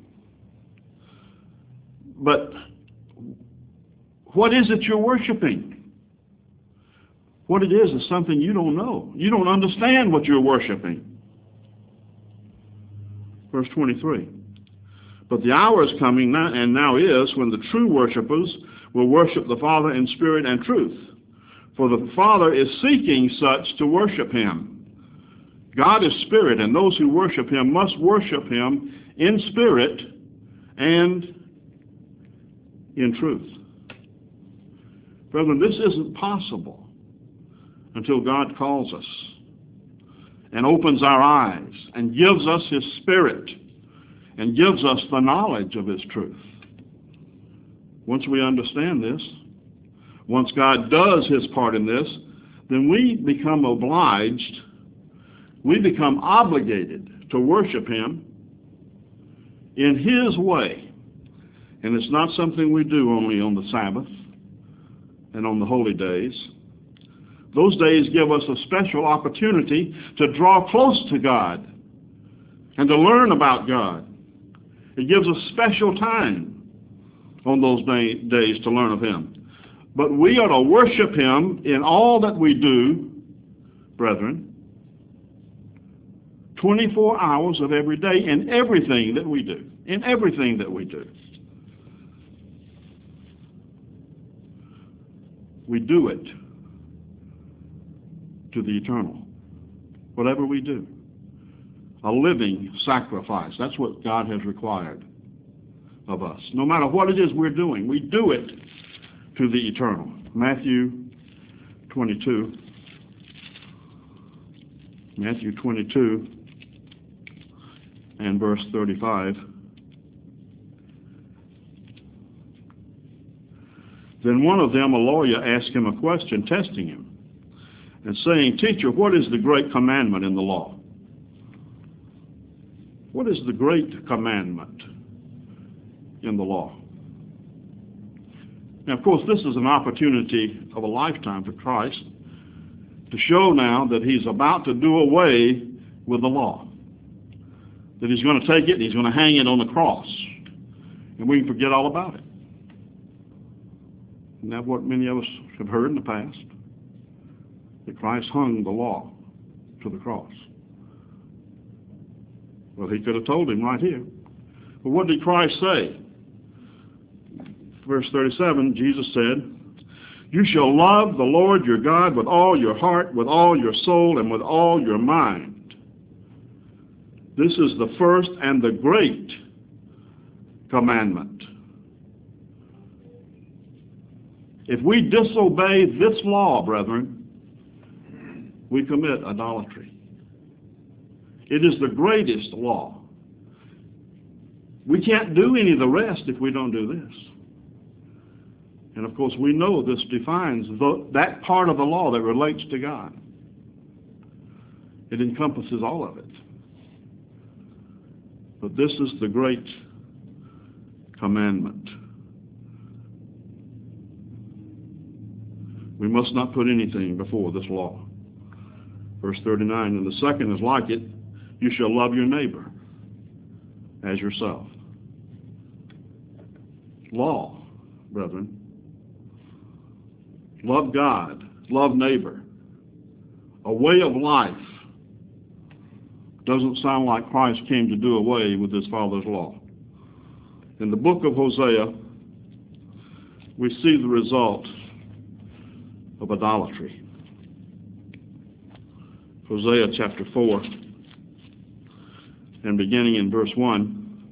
But what is it you're worshiping? What it is something you don't know. You don't understand what you're worshiping." Verse 23. "But the hour is coming now, and now is, when the true worshipers will worship the Father in spirit and truth. For the Father is seeking such to worship him. God is spirit, and those who worship him must worship him in spirit and in truth." Brethren, this isn't possible until God calls us and opens our eyes and gives us his spirit and gives us the knowledge of his truth. Once we understand this, once God does his part in this, then we become obliged, we become obligated to worship him in his way. And it's not something we do only on the Sabbath and on the holy days. Those days give us a special opportunity to draw close to God and to learn about God. It gives us special time on those days to learn of him. But we are to worship him in all that we do, brethren, 24 hours of every day in everything that we do. In everything that we do. We do it to the eternal. Whatever we do. A living sacrifice. That's what God has required of us. No matter what it is we're doing, we do it to the eternal. Matthew 22. Matthew 22 and verse 35. "Then one of them, a lawyer, asked him a question, testing him, and saying, 'Teacher, what is the great commandment in the law?'" What is the great commandment in the law? Now, of course, this is an opportunity of a lifetime for Christ to show now that he's about to do away with the law. That he's going to take it and he's going to hang it on the cross. And we can forget all about it. Isn't that what many of us have heard in the past? That Christ hung the law to the cross. Well, he could have told him right here. But what did Christ say? Verse 37, Jesus said, "You shall love the Lord your God with all your heart, with all your soul, and with all your mind. This is the first and the great commandment." If we disobey this law, brethren, we commit idolatry. It is the greatest law. We can't do any of the rest if we don't do this. And of course, we know this defines that part of the law that relates to God. It encompasses all of it. But this is the great commandment. We must not put anything before this law. Verse 39, "And the second is like it, you shall love your neighbor as yourself." law, brethren. Love God, love neighbor. A way of life. Doesn't sound like Christ came to do away with his Father's law. In the book of Hosea, we see the result of idolatry. Hosea chapter 4, and beginning in verse 1,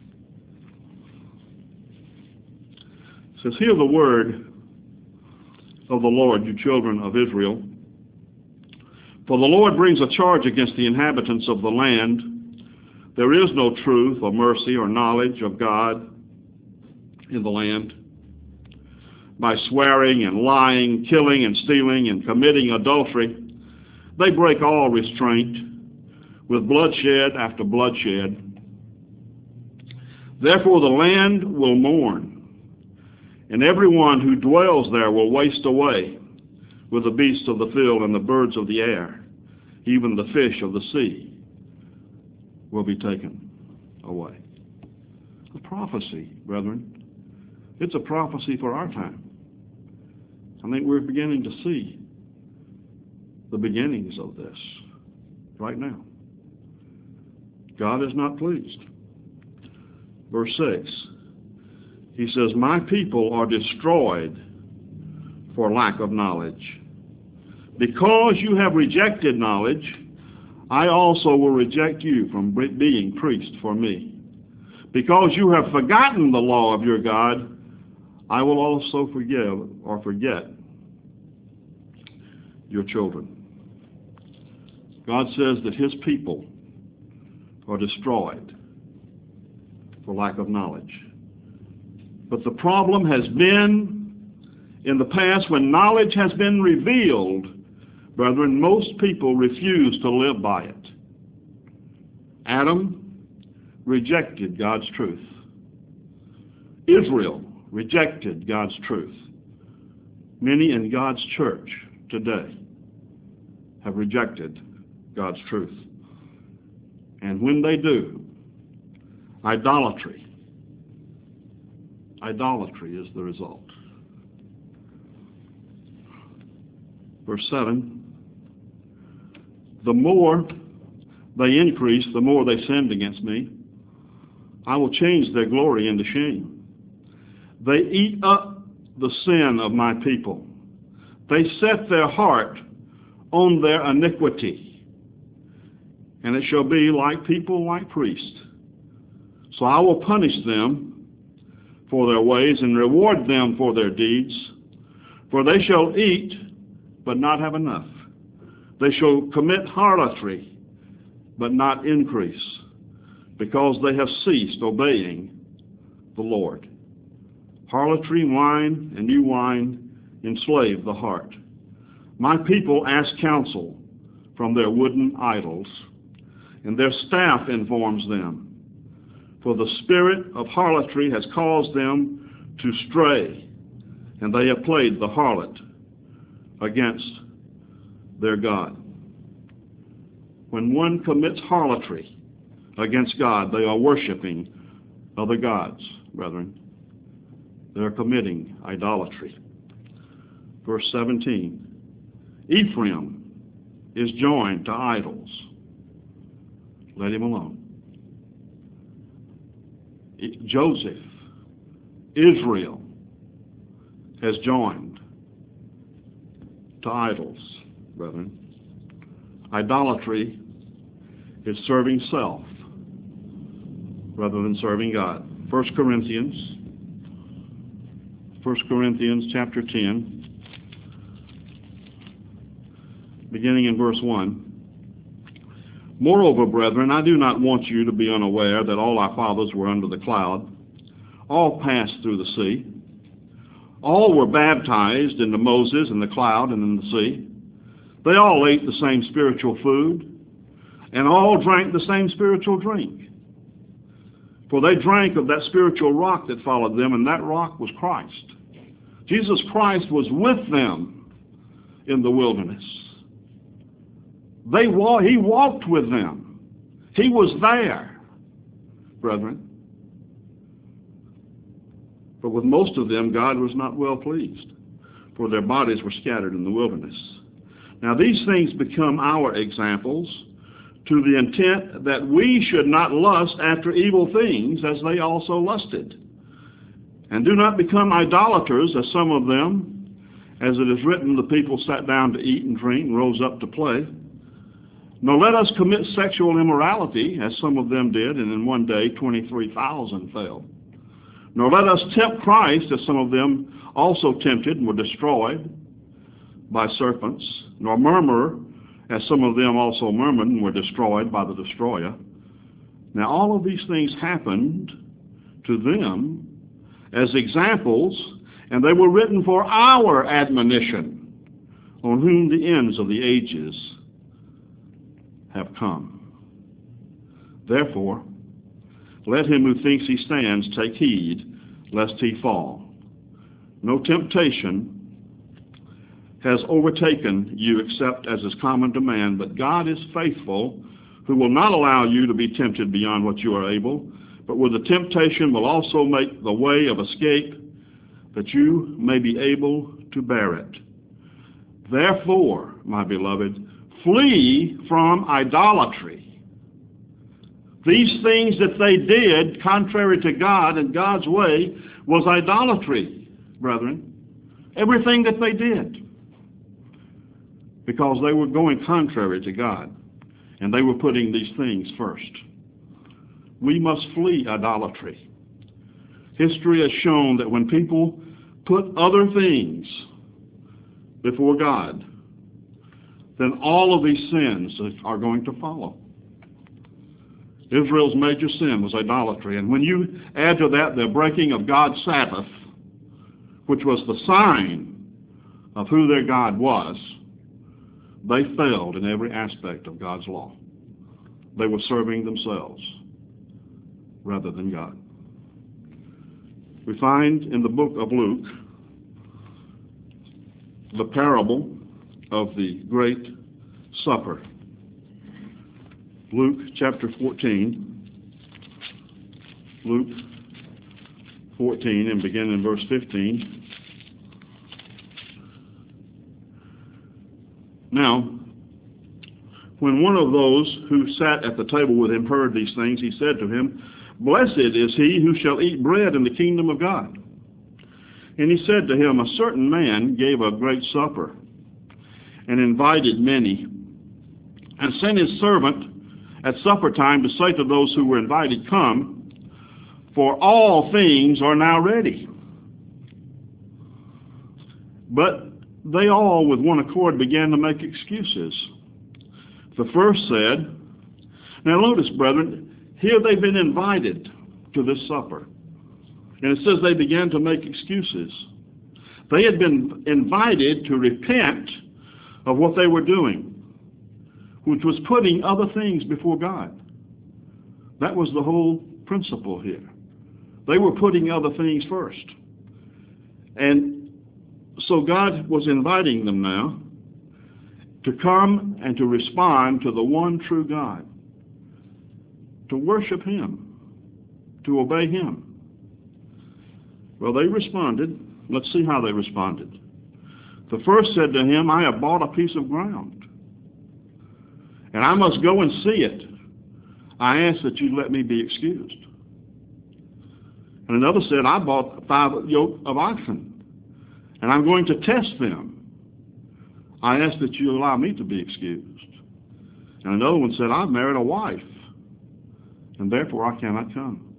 says, "Hear the word of the Lord, you children of Israel. For the Lord brings a charge against the inhabitants of the land. There is no truth or mercy or knowledge of God in the land. By swearing and lying, killing and stealing and committing adultery, they break all restraint with bloodshed after bloodshed. Therefore the land will mourn, and everyone who dwells there will waste away with the beasts of the field and the birds of the air. Even the fish of the sea will be taken away." A prophecy, brethren. It's a prophecy for our time. I think we're beginning to see the beginnings of this right now. God is not pleased. Verse 6, he says, "My people are destroyed for lack of knowledge. Because you have rejected knowledge, I also will reject you from being priest for me. Because you have forgotten the law of your God, I will also forgive or forget your children." God says that his people are destroyed for lack of knowledge. But the problem has been in the past when knowledge has been revealed, brethren, most people refuse to live by it. Adam rejected God's truth. Israel rejected God's truth. Many in God's church today have rejected God's truth. And when they do, idolatry is the result. Verse 7, "The more they increase, the more they sinned against me. I will change their glory into shame. They eat up the sin of my people. They set their heart on their iniquity. And it shall be like people, like priests. So I will punish them for their ways and reward them for their deeds. For they shall eat, but not have enough. They shall commit harlotry, but not increase, because they have ceased obeying the Lord. Harlotry, wine, and new wine enslave the heart. My people ask counsel from their wooden idols, and their staff informs them. For the spirit of harlotry has caused them to stray, and they have played the harlot against their God." When one commits harlotry against God, they are worshiping other gods, brethren. They are committing idolatry. Verse 17, "Ephraim is joined to idols. Let him alone." Joseph, Israel, has joined to idols, brethren. Idolatry is serving self rather than serving God. 1 Corinthians chapter 10, beginning in verse 1. "Moreover, brethren, I do not want you to be unaware that all our fathers were under the cloud. All passed through the sea. All were baptized into Moses in the cloud and in the sea. They all ate the same spiritual food, and all drank the same spiritual drink. For they drank of that spiritual rock that followed them, and that rock was Christ. Jesus Christ was with them in the wilderness. He walked with them. He was there, brethren. But with most of them, God was not well pleased, for their bodies were scattered in the wilderness. Now these things become our examples, to the intent that we should not lust after evil things as they also lusted. And do not become idolaters as some of them, as it is written, the people sat down to eat and drink and rose up to play. Nor let us commit sexual immorality as some of them did, and in one day 23,000 fell. Nor let us tempt Christ as some of them also tempted and were destroyed by serpents. Nor murmur as some of them also murmured and were destroyed by the destroyer. Now all of these things happened to them as examples, and they were written for our admonition, on whom the ends of the ages have come. Therefore, let him who thinks he stands take heed, lest he fall. No temptation has overtaken you except as is common to man, but God is faithful, who will not allow you to be tempted beyond what you are able, but with the temptation will also make the way of escape, that you may be able to bear it. Therefore, my beloved, flee from idolatry. These things that they did contrary to God and God's way was idolatry, brethren. Everything that they did. Because they were going contrary to God, and they were putting these things first. We must flee idolatry. History has shown that when people put other things before God, then all of these sins are going to follow. Israel's major sin was idolatry, and when you add to that the breaking of God's Sabbath, which was the sign of who their God was, they failed in every aspect of God's law. They were serving themselves rather than God. We find in the book of Luke the parable of the Great Supper. Luke chapter 14. Luke 14 and begin in verse 15. Now, when one of those who sat at the table with him heard these things, he said to him, Blessed is he who shall eat bread in the kingdom of God. And he said to him, A certain man gave a great supper, and invited many, and sent his servant at supper time to say to those who were invited, Come, for all things are now ready. But they all with one accord began to make excuses. The first said, now notice, brethren, here they've been invited to this supper. And it says they began to make excuses. They had been invited to repent of what they were doing, which was putting other things before God. That was the whole principle here. They were putting other things first. And so God was inviting them now to come and to respond to the one true God, to worship him, to obey him. Well, they responded. Let's see how they responded. The first said to him, I have bought a piece of ground, and I must go and see it. I ask that you let me be excused. And another said, I bought 5 yoke of oxen, and I'm going to test them. I ask that you allow me to be excused. And another one said, I've married a wife, and therefore I cannot come.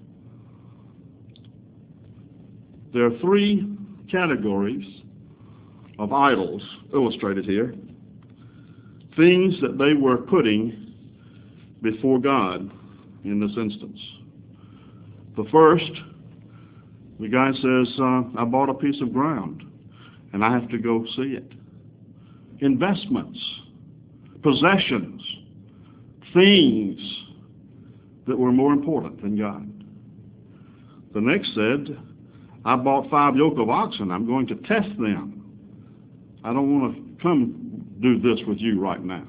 There are 3 categories of idols illustrated here. Things that they were putting before God in this instance. The first, the guy says, I bought a piece of ground, and I have to go see it. Investments, possessions, things that were more important than God. The next said, I bought 5 yoke of oxen. I'm going to test them. I don't want to come do this with you right now.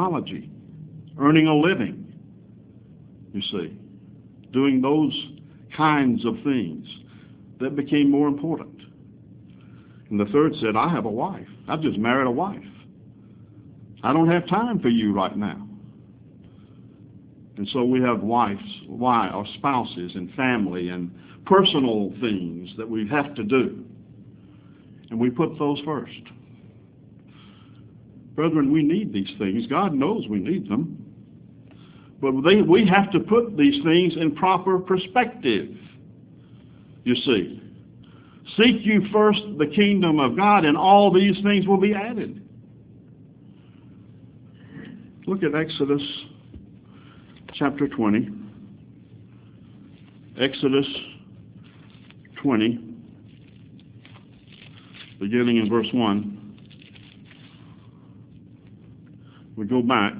Technology, earning a living, you see, doing those kinds of things that became more important. And the third said, I have a wife. I've just married a wife. I don't have time for you right now. And so we have wives, or spouses, and family, and personal things that we have to do. And we put those first. Brethren, we need these things. God knows we need them. But we have to put these things in proper perspective, you see. Seek you first the kingdom of God, and all these things will be added. Look at Exodus chapter 20. Exodus 20, beginning in verse 1. We go back,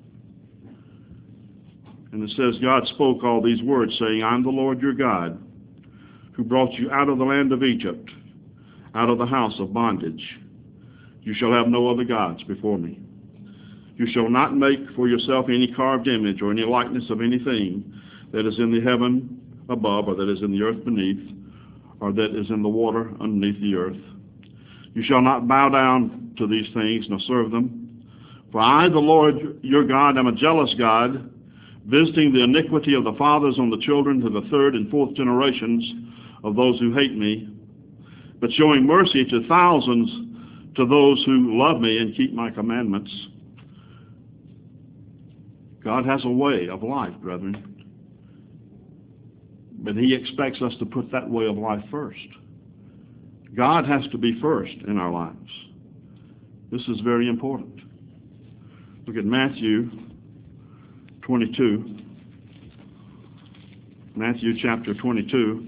and it says, God spoke all these words, saying, I am the Lord your God, who brought you out of the land of Egypt, out of the house of bondage. You shall have no other gods before me. You shall not make for yourself any carved image or any likeness of anything that is in the heaven above, or that is in the earth beneath, or that is in the water underneath the earth. You shall not bow down to these things, nor serve them. For I, the Lord your God, am a jealous God, visiting the iniquity of the fathers on the children to the third and fourth generations of those who hate me, but showing mercy to thousands to those who love me and keep my commandments. God has a way of life, brethren. But he expects us to put that way of life first. God has to be first in our lives. This is very important. Look at Matthew 22. Matthew chapter 22,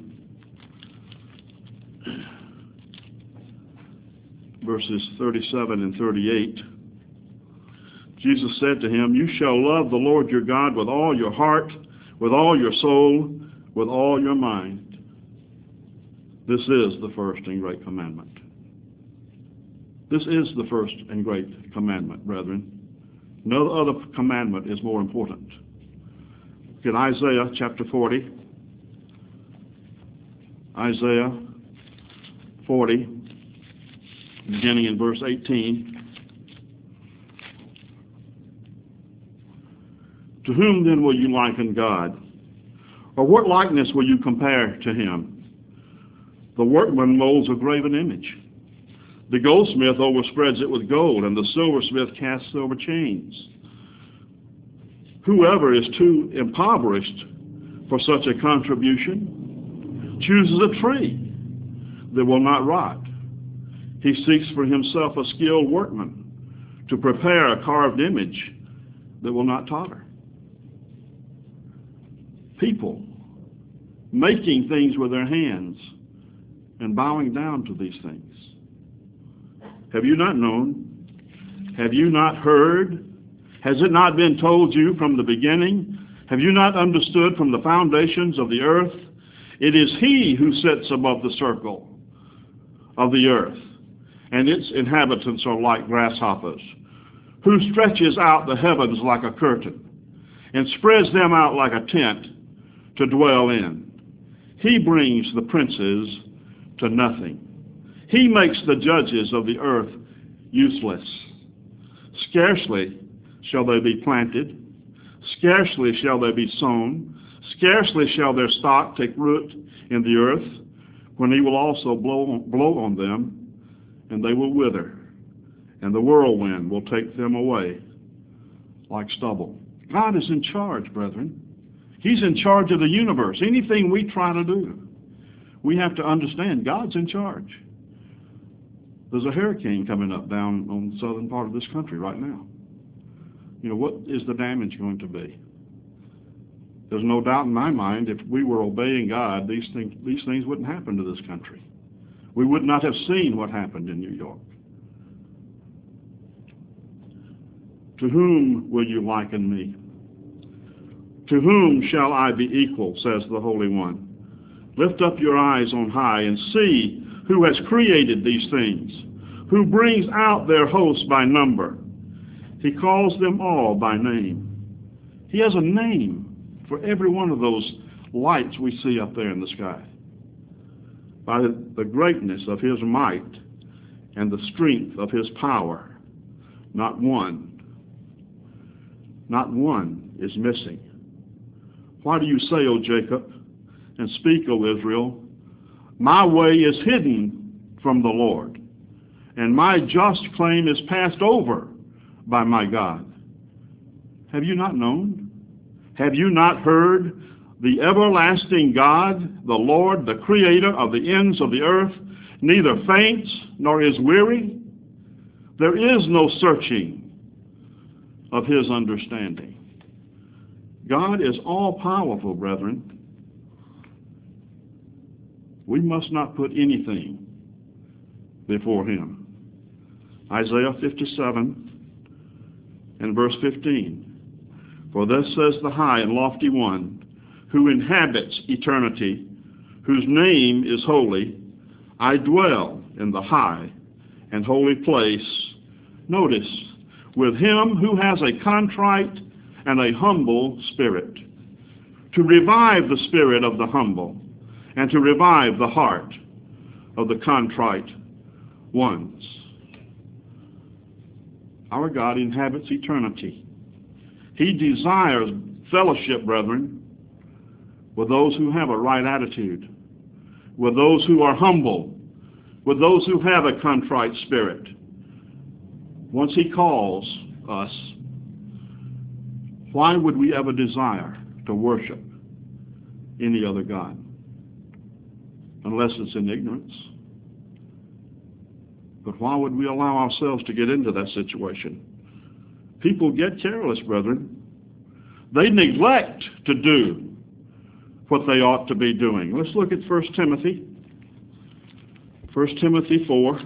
verses 37 and 38. Jesus said to him, you shall love the Lord your God with all your heart, with all your soul, with all your mind. This is the first and great commandment. This is the first and great commandment, brethren. No other commandment is more important. Look at Isaiah chapter 40. Isaiah 40, beginning in verse 18. To whom then will you liken God? Or what likeness will you compare to him? The workman molds a graven image. The goldsmith overspreads it with gold, and the silversmith casts silver chains. Whoever is too impoverished for such a contribution chooses a tree that will not rot. He seeks for himself a skilled workman to prepare a carved image that will not totter. People making things with their hands and bowing down to these things. Have you not known? Have you not heard? Has it not been told you from the beginning? Have you not understood from the foundations of the earth? It is he who sits above the circle of the earth, and its inhabitants are like grasshoppers, who stretches out the heavens like a curtain, and spreads them out like a tent to dwell in. He brings the princes to nothing. He makes the judges of the earth useless. Scarcely shall they be planted, scarcely shall they be sown, scarcely shall their stock take root in the earth, when he will also blow on them, and they will wither, and the whirlwind will take them away like stubble. God is in charge, brethren. He's in charge of the universe. Anything we try to do, we have to understand God's in charge. There's a hurricane coming up down on the southern part of this country right now. You know, what is the damage going to be? There's no doubt in my mind, if we were obeying God, these things wouldn't happen to this country. We would not have seen what happened in New York. To whom will you liken me? To whom shall I be equal, says the Holy One? Lift up your eyes on high and see who has created these things, who brings out their hosts by number. He calls them all by name. He has a name for every one of those lights we see up there in the sky, by the greatness of his might and the strength of his power, not one is missing. Why do you say, O Jacob, and speak, O Israel, my way is hidden from the Lord, and my just claim is passed over by my God? Have you not known? Have you not heard? The everlasting God, the Lord, the creator of the ends of the earth, neither faints nor is weary. There is no searching of his understanding. God is all-powerful, brethren. We must not put anything before him. Isaiah 57 and verse 15. For thus says the high and lofty one, who inhabits eternity, whose name is holy, I dwell in the high and holy place. Notice, with him who has a contrite and a humble spirit, to revive the spirit of the humble and to revive the heart of the contrite ones. Our God inhabits eternity. He desires fellowship, brethren, with those who have a right attitude, with those who are humble, with those who have a contrite spirit. Once he calls us, why would we ever desire to worship any other God? Unless it's in ignorance. But why would we allow ourselves to get into that situation? People get careless, brethren. They neglect to do what they ought to be doing. Let's look at 1 Timothy. 1 Timothy 4.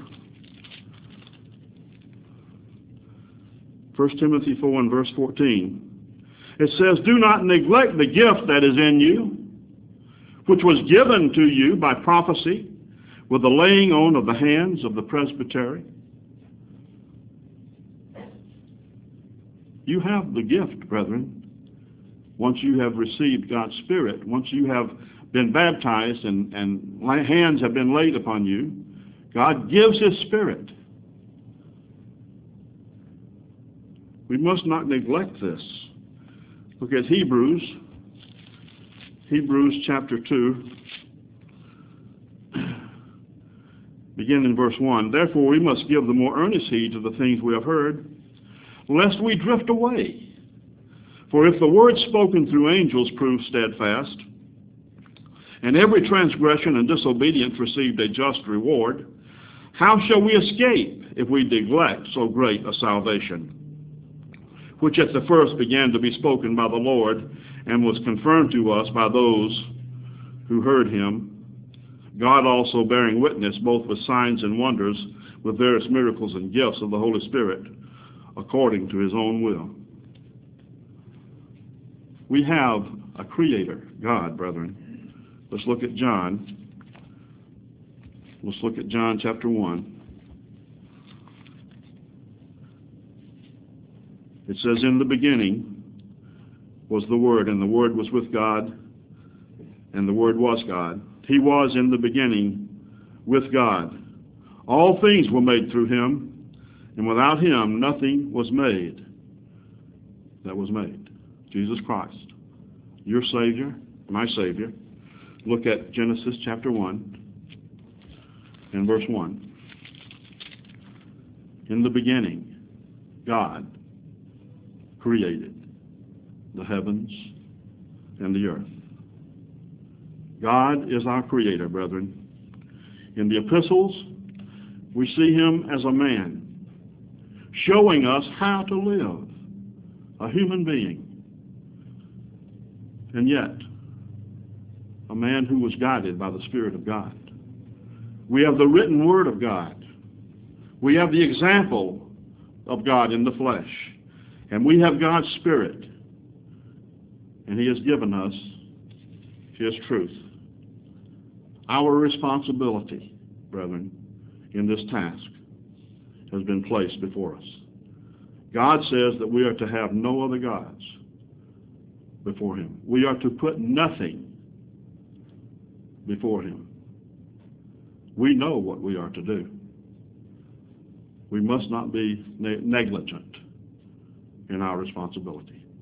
1 Timothy 4 and verse 14. It says, do not neglect the gift that is in you, which was given to you by prophecy, with the laying on of the hands of the presbytery. You have the gift, brethren. Once you have received God's Spirit, once you have been baptized and hands have been laid upon you, God gives his Spirit. We must not neglect this. Look at Hebrews chapter 2, begin in verse 1. Therefore we must give the more earnest heed to the things we have heard, lest we drift away. For if the word spoken through angels proved steadfast, and every transgression and disobedience received a just reward, how shall we escape if we neglect so great a salvation, which at the first began to be spoken by the Lord, and was confirmed to us by those who heard him, God also bearing witness both with signs and wonders, with various miracles and gifts of the Holy Spirit, according to his own will. We have a creator, God, brethren. Let's look at John. Let's look at John chapter 1. It says, in the beginning was the Word, and the Word was with God, and the Word was God. He was in the beginning with God. All things were made through him, and without him nothing was made that was made. Jesus Christ, your Savior, my Savior. Look at Genesis chapter 1 and verse 1. In the beginning, God created the heavens and the earth. God is our creator, brethren. In the epistles, we see him as a man, showing us how to live, a human being. And yet, a man who was guided by the Spirit of God. We have the written Word of God. We have the example of God in the flesh. And we have God's Spirit. And he has given us his truth. Our responsibility, brethren, in this task has been placed before us. God says that we are to have no other gods before him. We are to put nothing before him. We know what we are to do. We must not be negligent in our responsibility.